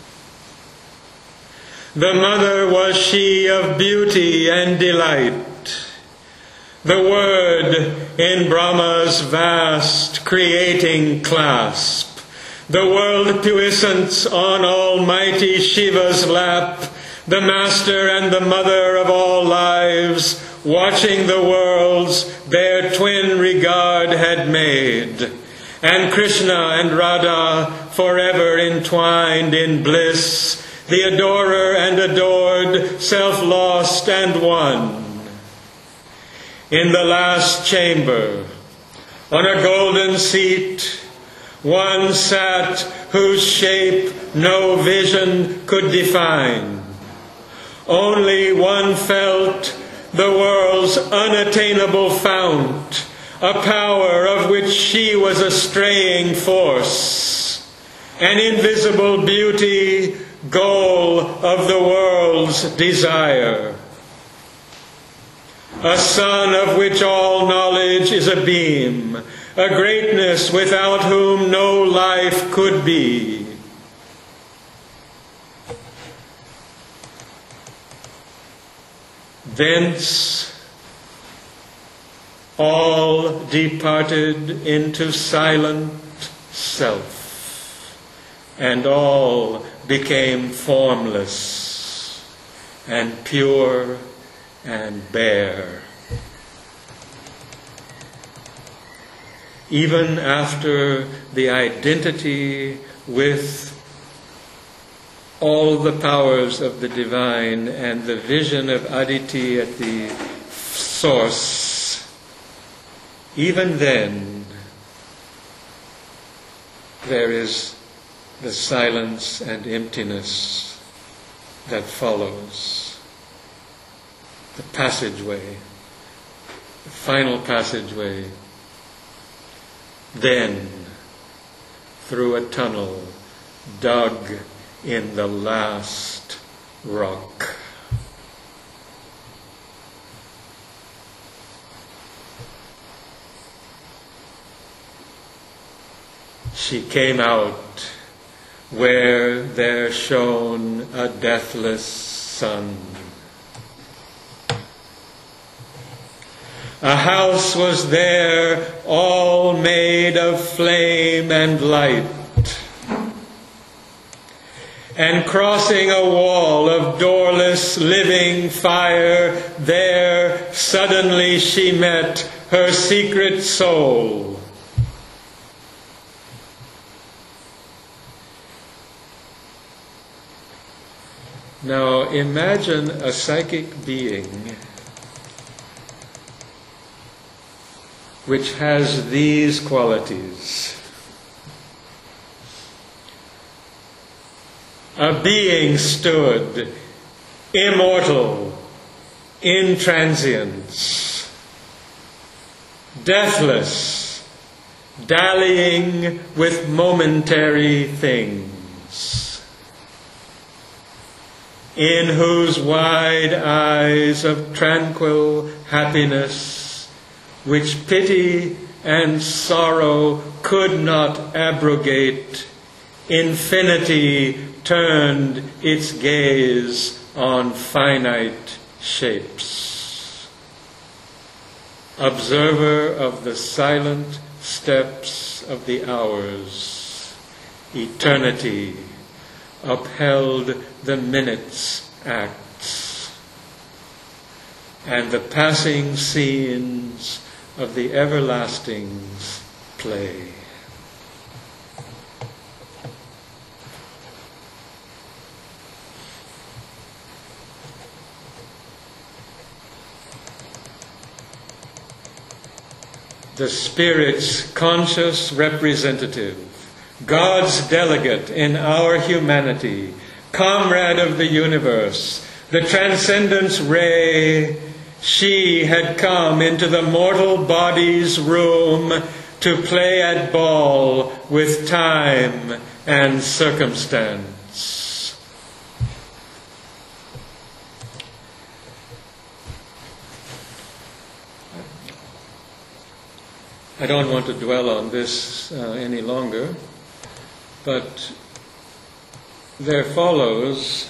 The mother was she of beauty and delight. The word in Brahma's vast creating clasp. The world puissance on Almighty Shiva's lap. The master and the mother of all lives, watching the worlds their twin regard had made, and Krishna and Radha forever entwined in bliss, the adorer and adored, self-lost and one. In the last chamber, on a golden seat, one sat whose shape no vision could define. Only one felt the world's unattainable fount, a power of which she was a straying force, an invisible beauty, goal of the world's desire, a sun of which all knowledge is a beam, a greatness without whom no life could be. Thence all departed into silent self, and all became formless and pure and bare. Even after the identity with all the powers of the divine and the vision of Aditi at the source, even then there is the silence and emptiness that follows. The passageway, the final passageway. Then, through a tunnel dug in the last rock. She came out where there shone a deathless sun. A house was there, all made of flame and light. And crossing a wall of doorless living fire, there suddenly she met her secret soul. Now imagine a psychic being which has these qualities. A being stood, immortal, in transience, deathless, dallying with momentary things, in whose wide eyes of tranquil happiness, which pity and sorrow could not abrogate, infinity turned its gaze on finite shapes. Observer of the silent steps of the hours, eternity upheld the minute's acts, and the passing scenes of the everlasting's play. The Spirit's conscious representative, God's delegate in our humanity, comrade of the universe, the transcendence ray, she had come into the mortal body's room to play at ball with time and circumstance. I don't want to dwell on this any longer, but there follows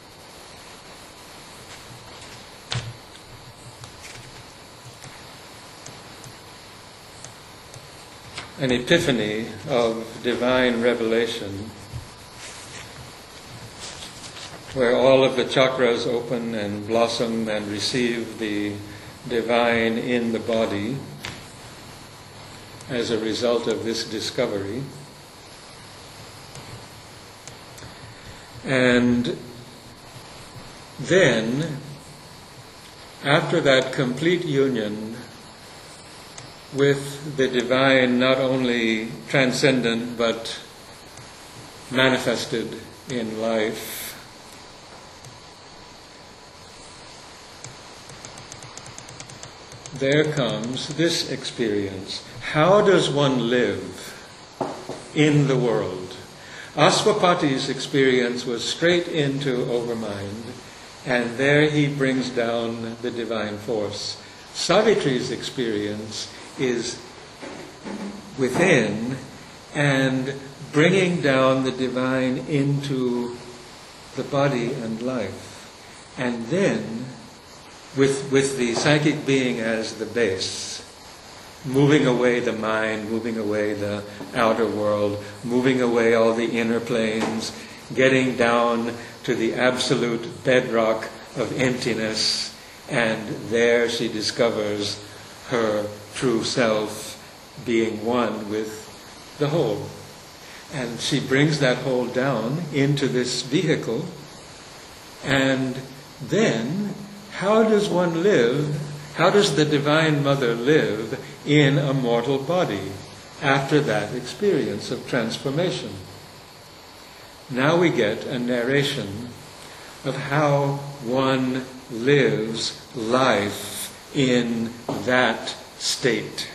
an epiphany of divine revelation, where all of the chakras open and blossom and receive the divine in the body as a result of this discovery. And then, after that complete union with the divine, not only transcendent but manifested in life, there comes this experience. How does one live in the world? Aswapati's experience was straight into overmind, and there he brings down the divine force. Savitri's experience is within and bringing down the divine into the body and life. And then, with the psychic being as the base, moving away the mind, moving away the outer world, moving away all the inner planes, getting down to the absolute bedrock of emptiness, and there she discovers her true self being one with the whole. And she brings that whole down into this vehicle, and then how does one live? How does the Divine Mother live in a mortal body after that experience of transformation? Now we get a narration of how one lives life in that state.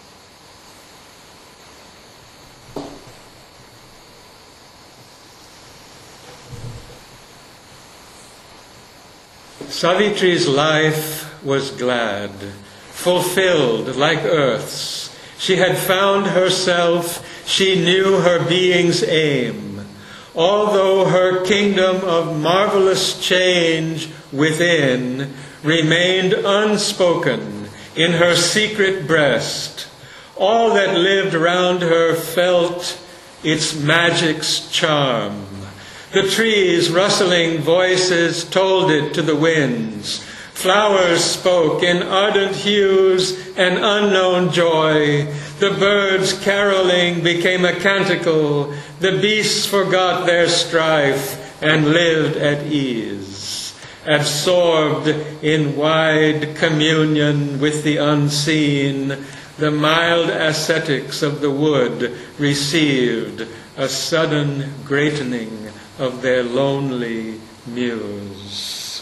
Savitri's life was glad, fulfilled like earth's. She had found herself, she knew her being's aim. Although her kingdom of marvelous change within remained unspoken in her secret breast, all that lived round her felt its magic's charm. The trees' rustling voices told it to the winds. Flowers spoke in ardent hues and unknown joy. The birds caroling became a canticle. The beasts forgot their strife and lived at ease. Absorbed in wide communion with the unseen, the mild ascetics of the wood received a sudden greatening of their lonely muse.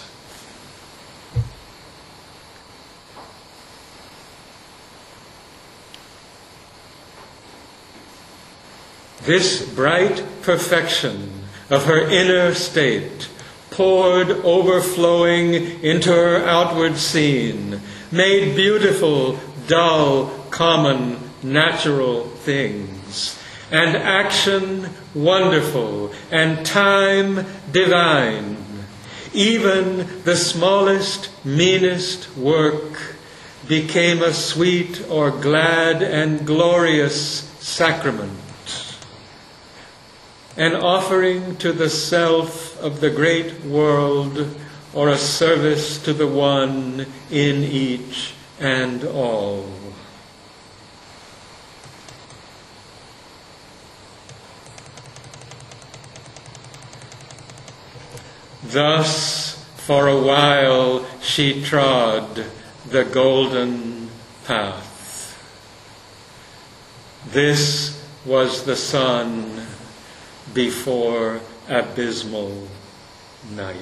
This bright perfection of her inner state poured overflowing into her outward scene, made beautiful, dull, common, natural things, and action wonderful, and time divine. Even the smallest, meanest work became a sweet or glad and glorious sacrament, an offering to the self of the great world, or a service to the one in each and all. Thus, for a while, she trod the golden path. This was the sun before abysmal night.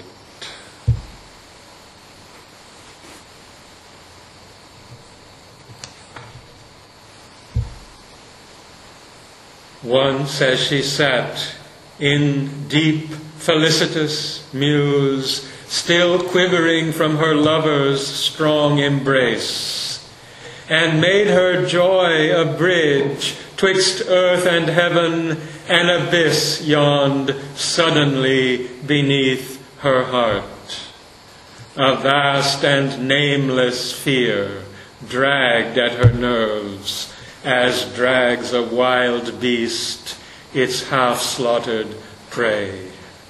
Once, as she sat in deep, felicitous muse, still quivering from her lover's strong embrace, and made her joy a bridge twixt earth and heaven, an abyss yawned suddenly beneath her heart. A vast and nameless fear dragged at her nerves, as drags a wild beast its half-slaughtered prey.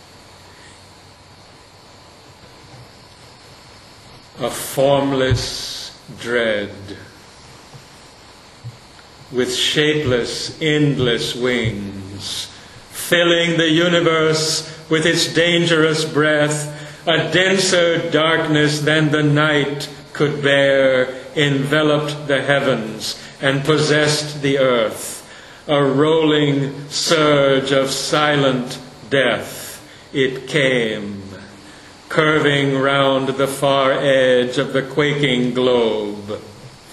A formless dread, with shapeless, endless wings, filling the universe with its dangerous breath, a denser darkness than the night could bear enveloped the heavens and possessed the earth, a rolling surge of silent death. It came, curving round the far edge of the quaking globe,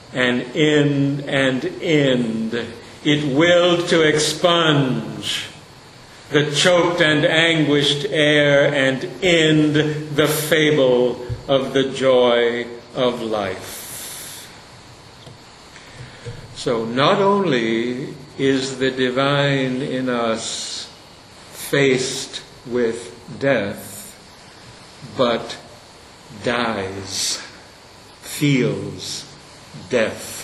and end and end. It willed to expunge the choked and anguished air and end the fable of the joy of life. So not only is the divine in us faced with death, but dies, feels death,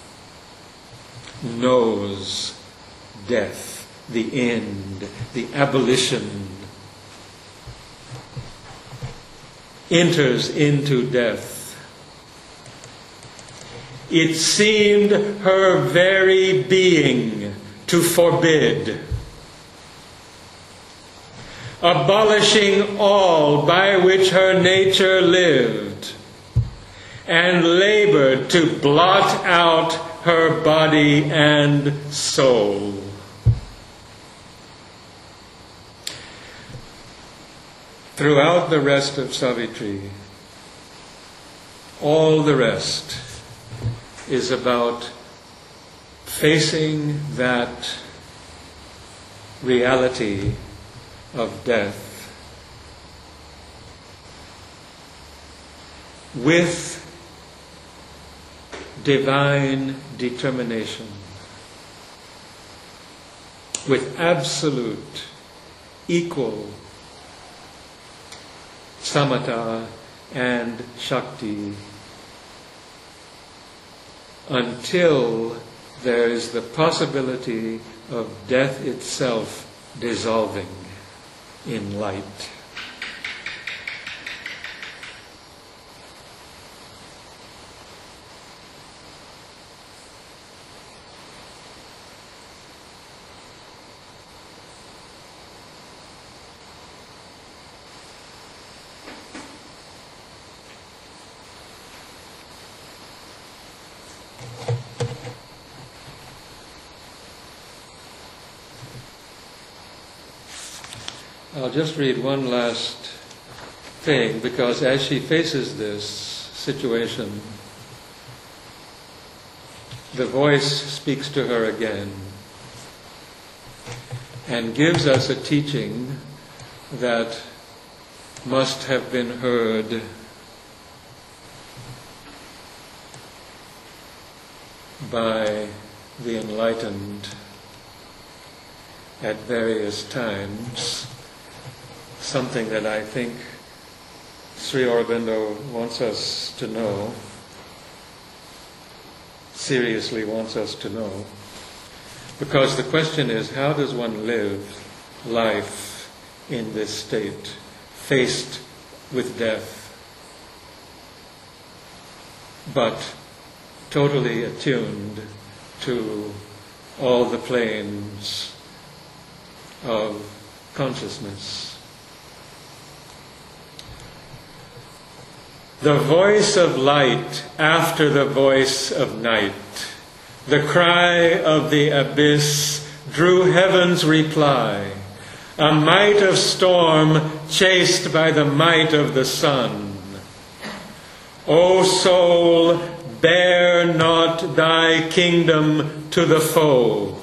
knows death, the end, the abolition, enters into death. It seemed her very being to forbid, abolishing all by which her nature lived, and labored to blot out her body and soul. Throughout the rest of Savitri, all the rest is about facing that reality of death with divine determination, with absolute, equal samatha and shakti, until there is the possibility of death itself dissolving in light. I'll just read one last thing, because as she faces this situation, the voice speaks to her again and gives us a teaching that must have been heard by the enlightened at various times. Something that I think Sri Aurobindo wants us to know, seriously wants us to know. Because the question is, how does one live life in this state, faced with death, but totally attuned to all the planes of consciousness? The voice of light after the voice of night, the cry of the abyss drew heaven's reply, a might of storm chased by the might of the sun. O soul, bear not thy kingdom to the foe.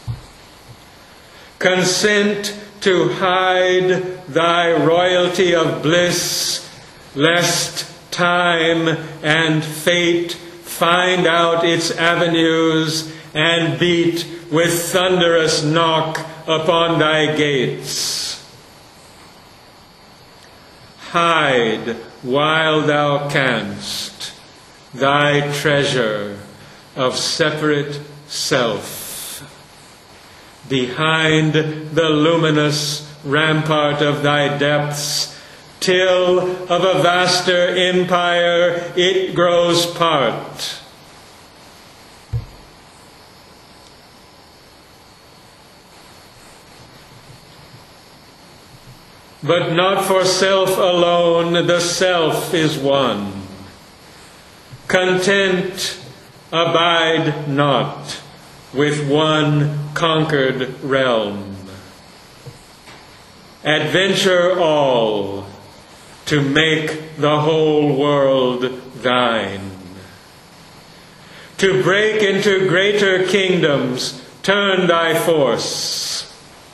Consent to hide thy royalty of bliss, lest time and fate find out its avenues and beat with thunderous knock upon thy gates. Hide while thou canst thy treasure of separate self behind the luminous rampart of thy depths, till of a vaster empire it grows part. But not for self alone, the self is one. Content abide not with one conquered realm. Adventure all to make the whole world thine. To break into greater kingdoms, turn thy force.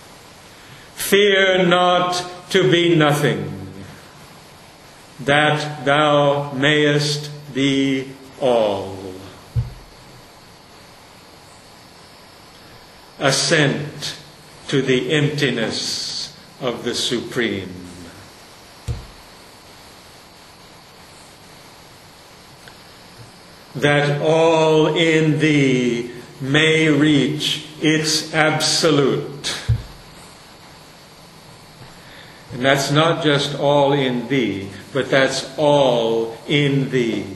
Fear not to be nothing, that thou mayest be all. Assent to the emptiness of the Supreme. That all in thee may reach its absolute. And that's not just all in thee, but that's all in thee.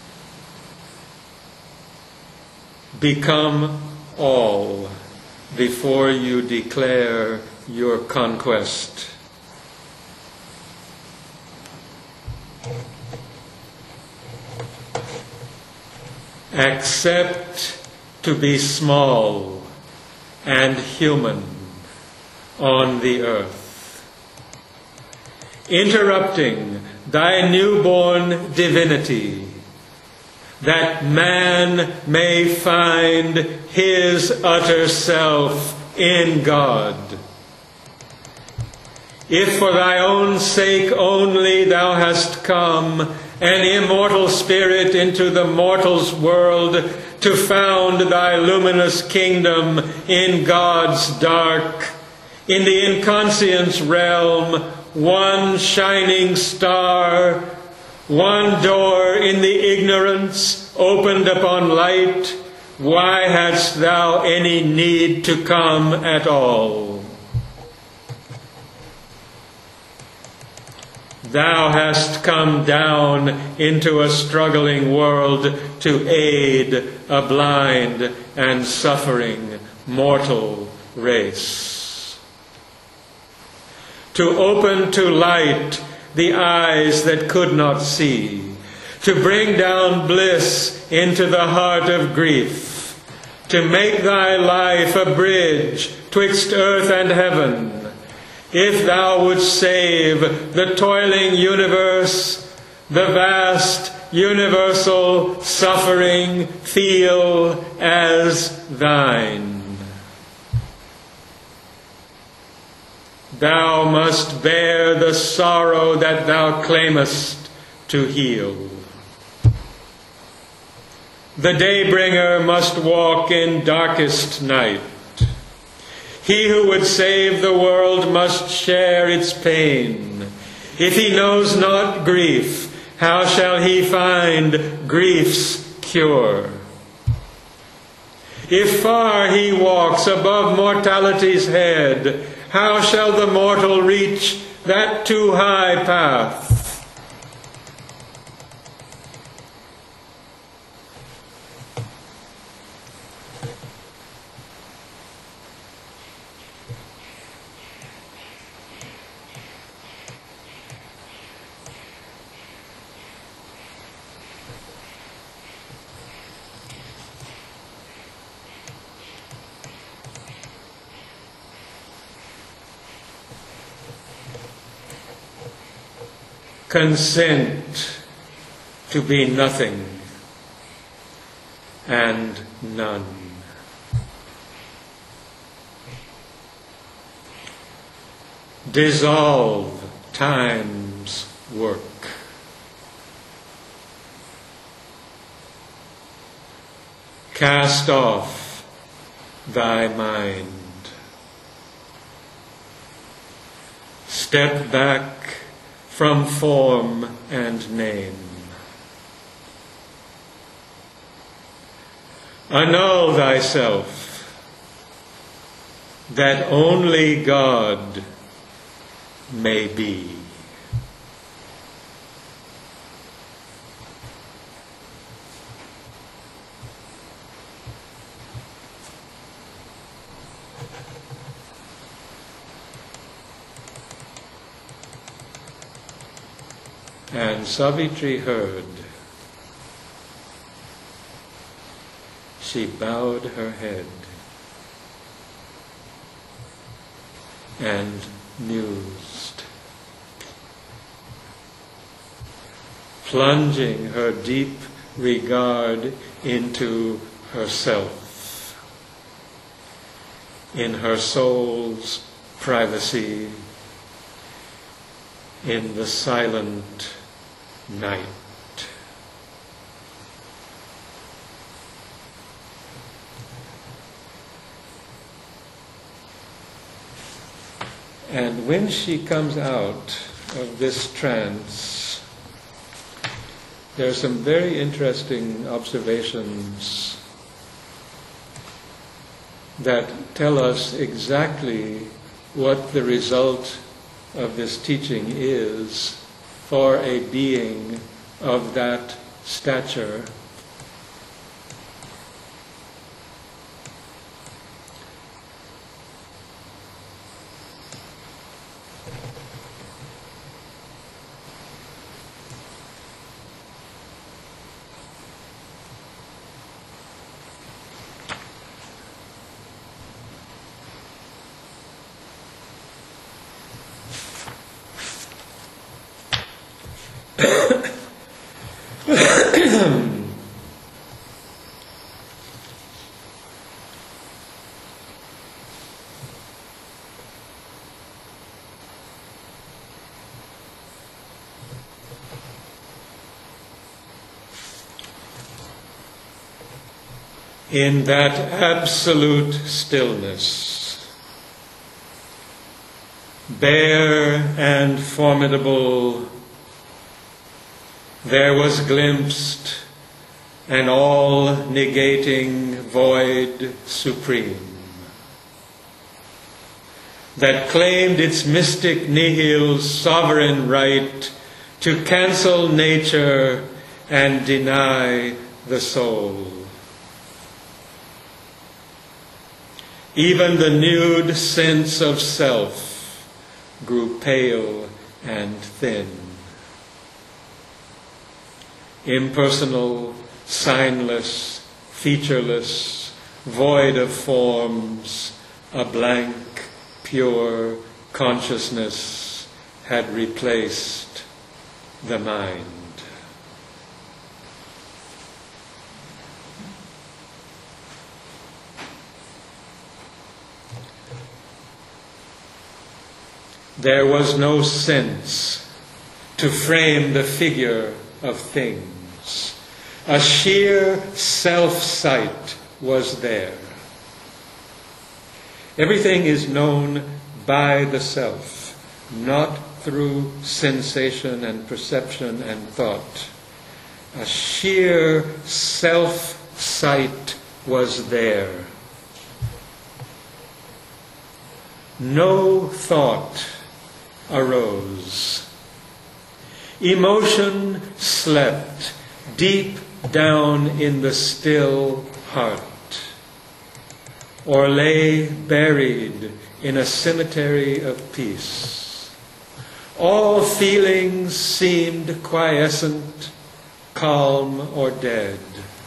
Become all before you declare your conquest. Accept to be small and human on the earth. Interrupting thy newborn divinity, that man may find his utter self in God. If for thy own sake only thou hast come, an immortal spirit, into the mortal's world, to found thy luminous kingdom in God's dark, in the inconscience realm, one shining star, one door in the ignorance opened upon light, why hadst thou any need to come at all? Thou hast come down into a struggling world to aid a blind and suffering mortal race. To open to light the eyes that could not see, to bring down bliss into the heart of grief, to make thy life a bridge twixt earth and heaven. If thou wouldst save the toiling universe, the vast universal suffering feel as thine. Thou must bear the sorrow that thou claimest to heal. The daybringer must walk in darkest night. He who would save the world must share its pain. If he knows not grief, how shall he find grief's cure? If far he walks above mortality's head, how shall the mortal reach that too high path? Consent to be nothing and none. Dissolve time's work. Cast off thy mind. Step back from form and name. Annul thyself, that only God may be. And Savitri heard. She bowed her head and mused, plunging her deep regard into herself, in her soul's privacy, in the silent night. And when she comes out of this trance, there are some very interesting observations that tell us exactly what the result of this teaching is for a being of that stature. In that absolute stillness, bare and formidable, there was glimpsed an all-negating void supreme that claimed its mystic nihil's sovereign right to cancel nature and deny the soul. Even the nude sense of self grew pale and thin. Impersonal, signless, featureless, void of forms, a blank, pure consciousness had replaced the mind. There was no sense to frame the figure of things. A sheer self-sight was there. Everything is known by the self, not through sensation and perception and thought. A sheer self-sight was there. No thought arose. Emotion slept deep down in the still heart, or lay buried in a cemetery of peace. All feelings seemed quiescent, calm, or dead,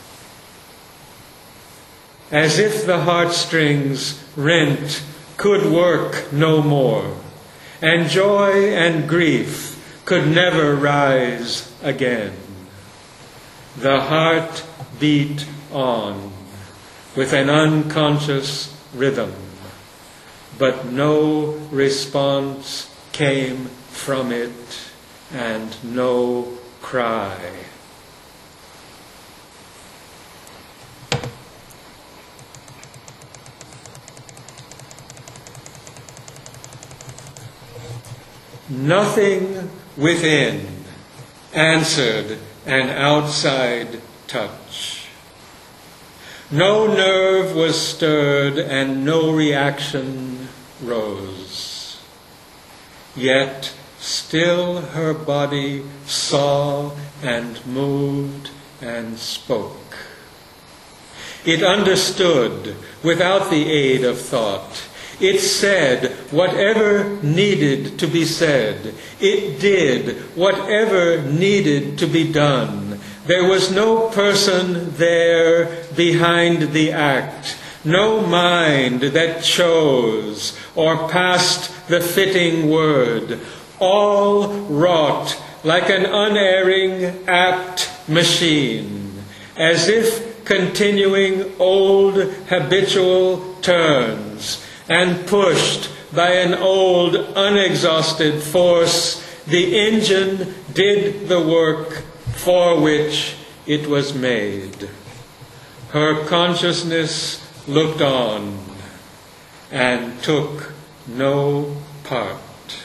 as if the heartstrings rent could work no more, and joy and grief could never rise again. The heart beat on with an unconscious rhythm, but no response came from it, and no cry. Nothing within answered an outside touch. No nerve was stirred and no reaction rose. Yet still her body saw and moved and spoke. It understood without the aid of thought. It said whatever needed to be said. It did whatever needed to be done. There was no person there behind the act, no mind that chose or passed the fitting word. All wrought like an unerring, apt machine. as if continuing old habitual turns, and pushed by an old unexhausted force, the engine did the work for which it was made. Her consciousness looked on and took no part.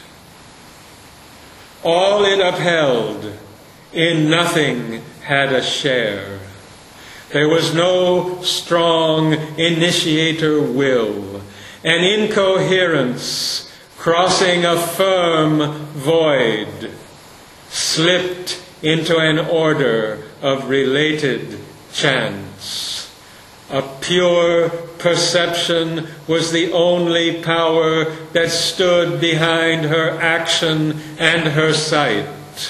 All it upheld, in nothing had a share. There was no strong initiator will, an incoherence crossing a firm void, slipped into an order of related chance. A pure perception was the only power that stood behind her action and her sight.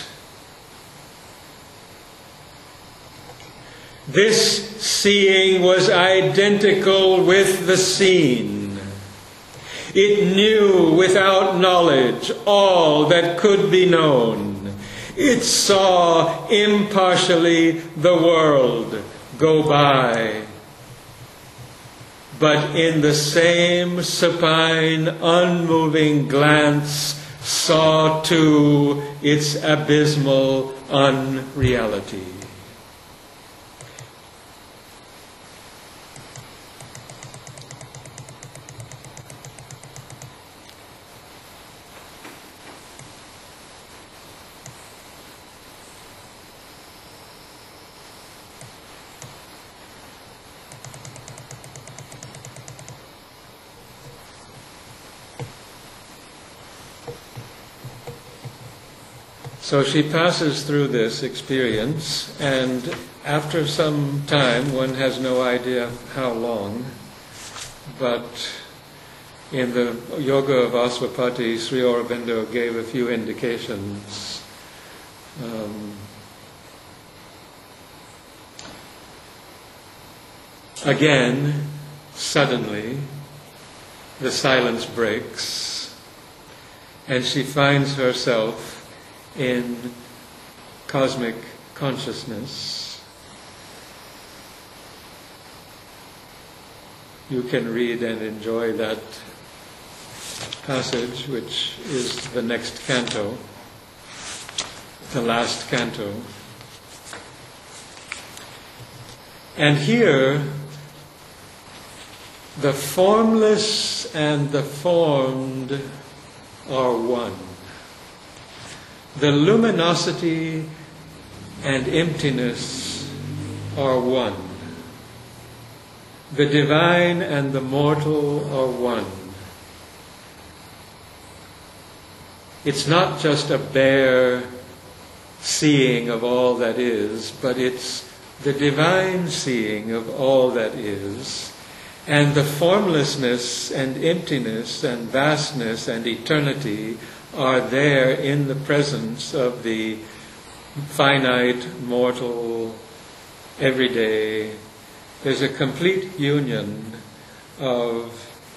This seeing was identical with the seen. It knew without knowledge all that could be known. It saw impartially the world go by. But in the same supine, unmoving glance, saw too its abysmal unreality. So she passes through this experience, and after some time, one has no idea how long, but in the Yoga of Asvapati, Sri Aurobindo gave a few indications. Again, suddenly, the silence breaks, and she finds herself in cosmic consciousness. You can read and enjoy that passage, which is the next canto, the last canto. And here, the formless and the formed are one. The luminosity and emptiness are one. The divine and the mortal are one. It's not just a bare seeing of all that is, but it's the divine seeing of all that is. And the formlessness and emptiness and vastness and eternity are there in the presence of the finite, mortal, everyday. There's a complete union of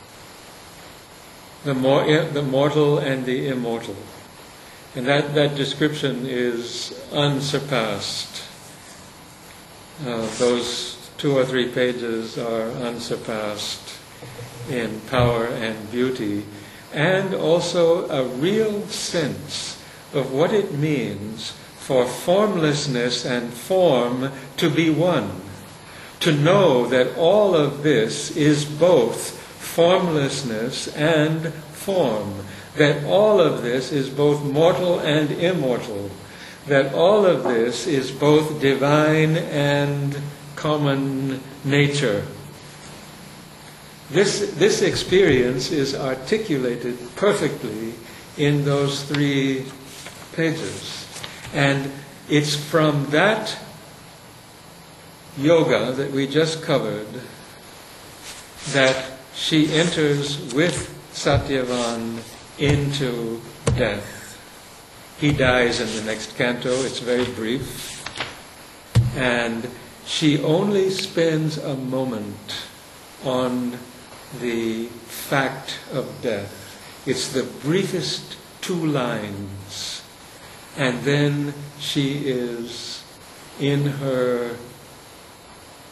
the mortal and the immortal. And that description is unsurpassed. Those 2 or 3 pages are unsurpassed in power and beauty, and also a real sense of what it means for formlessness and form to be one. To know that all of this is both formlessness and form. That all of this is both mortal and immortal. That all of this is both divine and common nature. This experience is articulated perfectly in those 3 pages. And it's from that yoga that we just covered that she enters with Satyavan into death. He dies in the next canto, it's very brief. And she only spends a moment on the fact of death. It's the briefest 2 lines. And then she is in her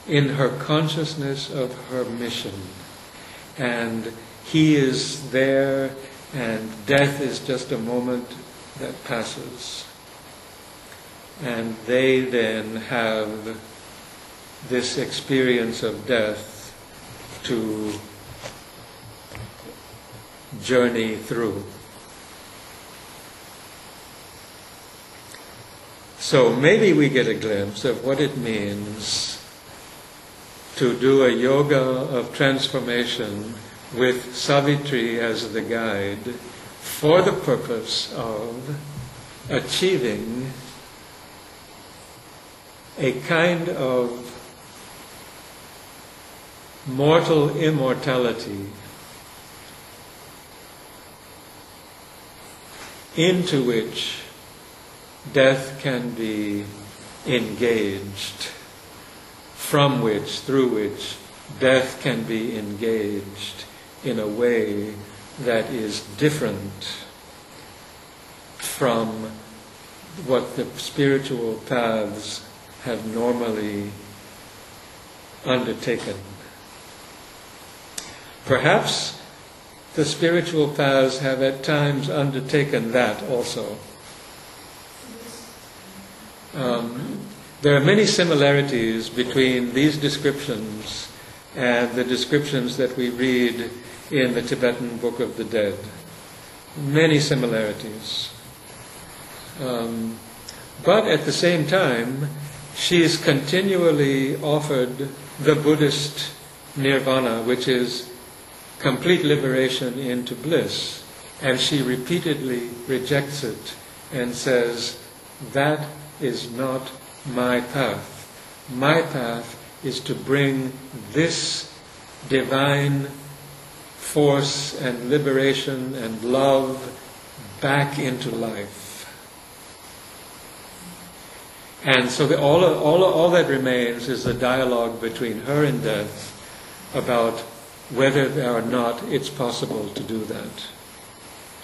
in her consciousness of her mission. And he is there, and death is just a moment that passes. And they then have this experience of death to journey through. So maybe we get a glimpse of what it means to do a yoga of transformation with Savitri as the guide for the purpose of achieving a kind of mortal immortality into which death can be engaged, from which, through which, death can be engaged in a way that is different from what the spiritual paths have normally undertaken. Perhaps the spiritual paths have at times undertaken that also. There are many similarities between these descriptions and the descriptions that we read in the Tibetan Book of the Dead. Many similarities. But at the same time, she is continually offered the Buddhist nirvana, which is complete liberation into bliss. And she repeatedly rejects it and says, that is not my path. My path is to bring this divine force and liberation and love back into life. And so all that remains is a dialogue between her and death about whether or not it's possible to do that.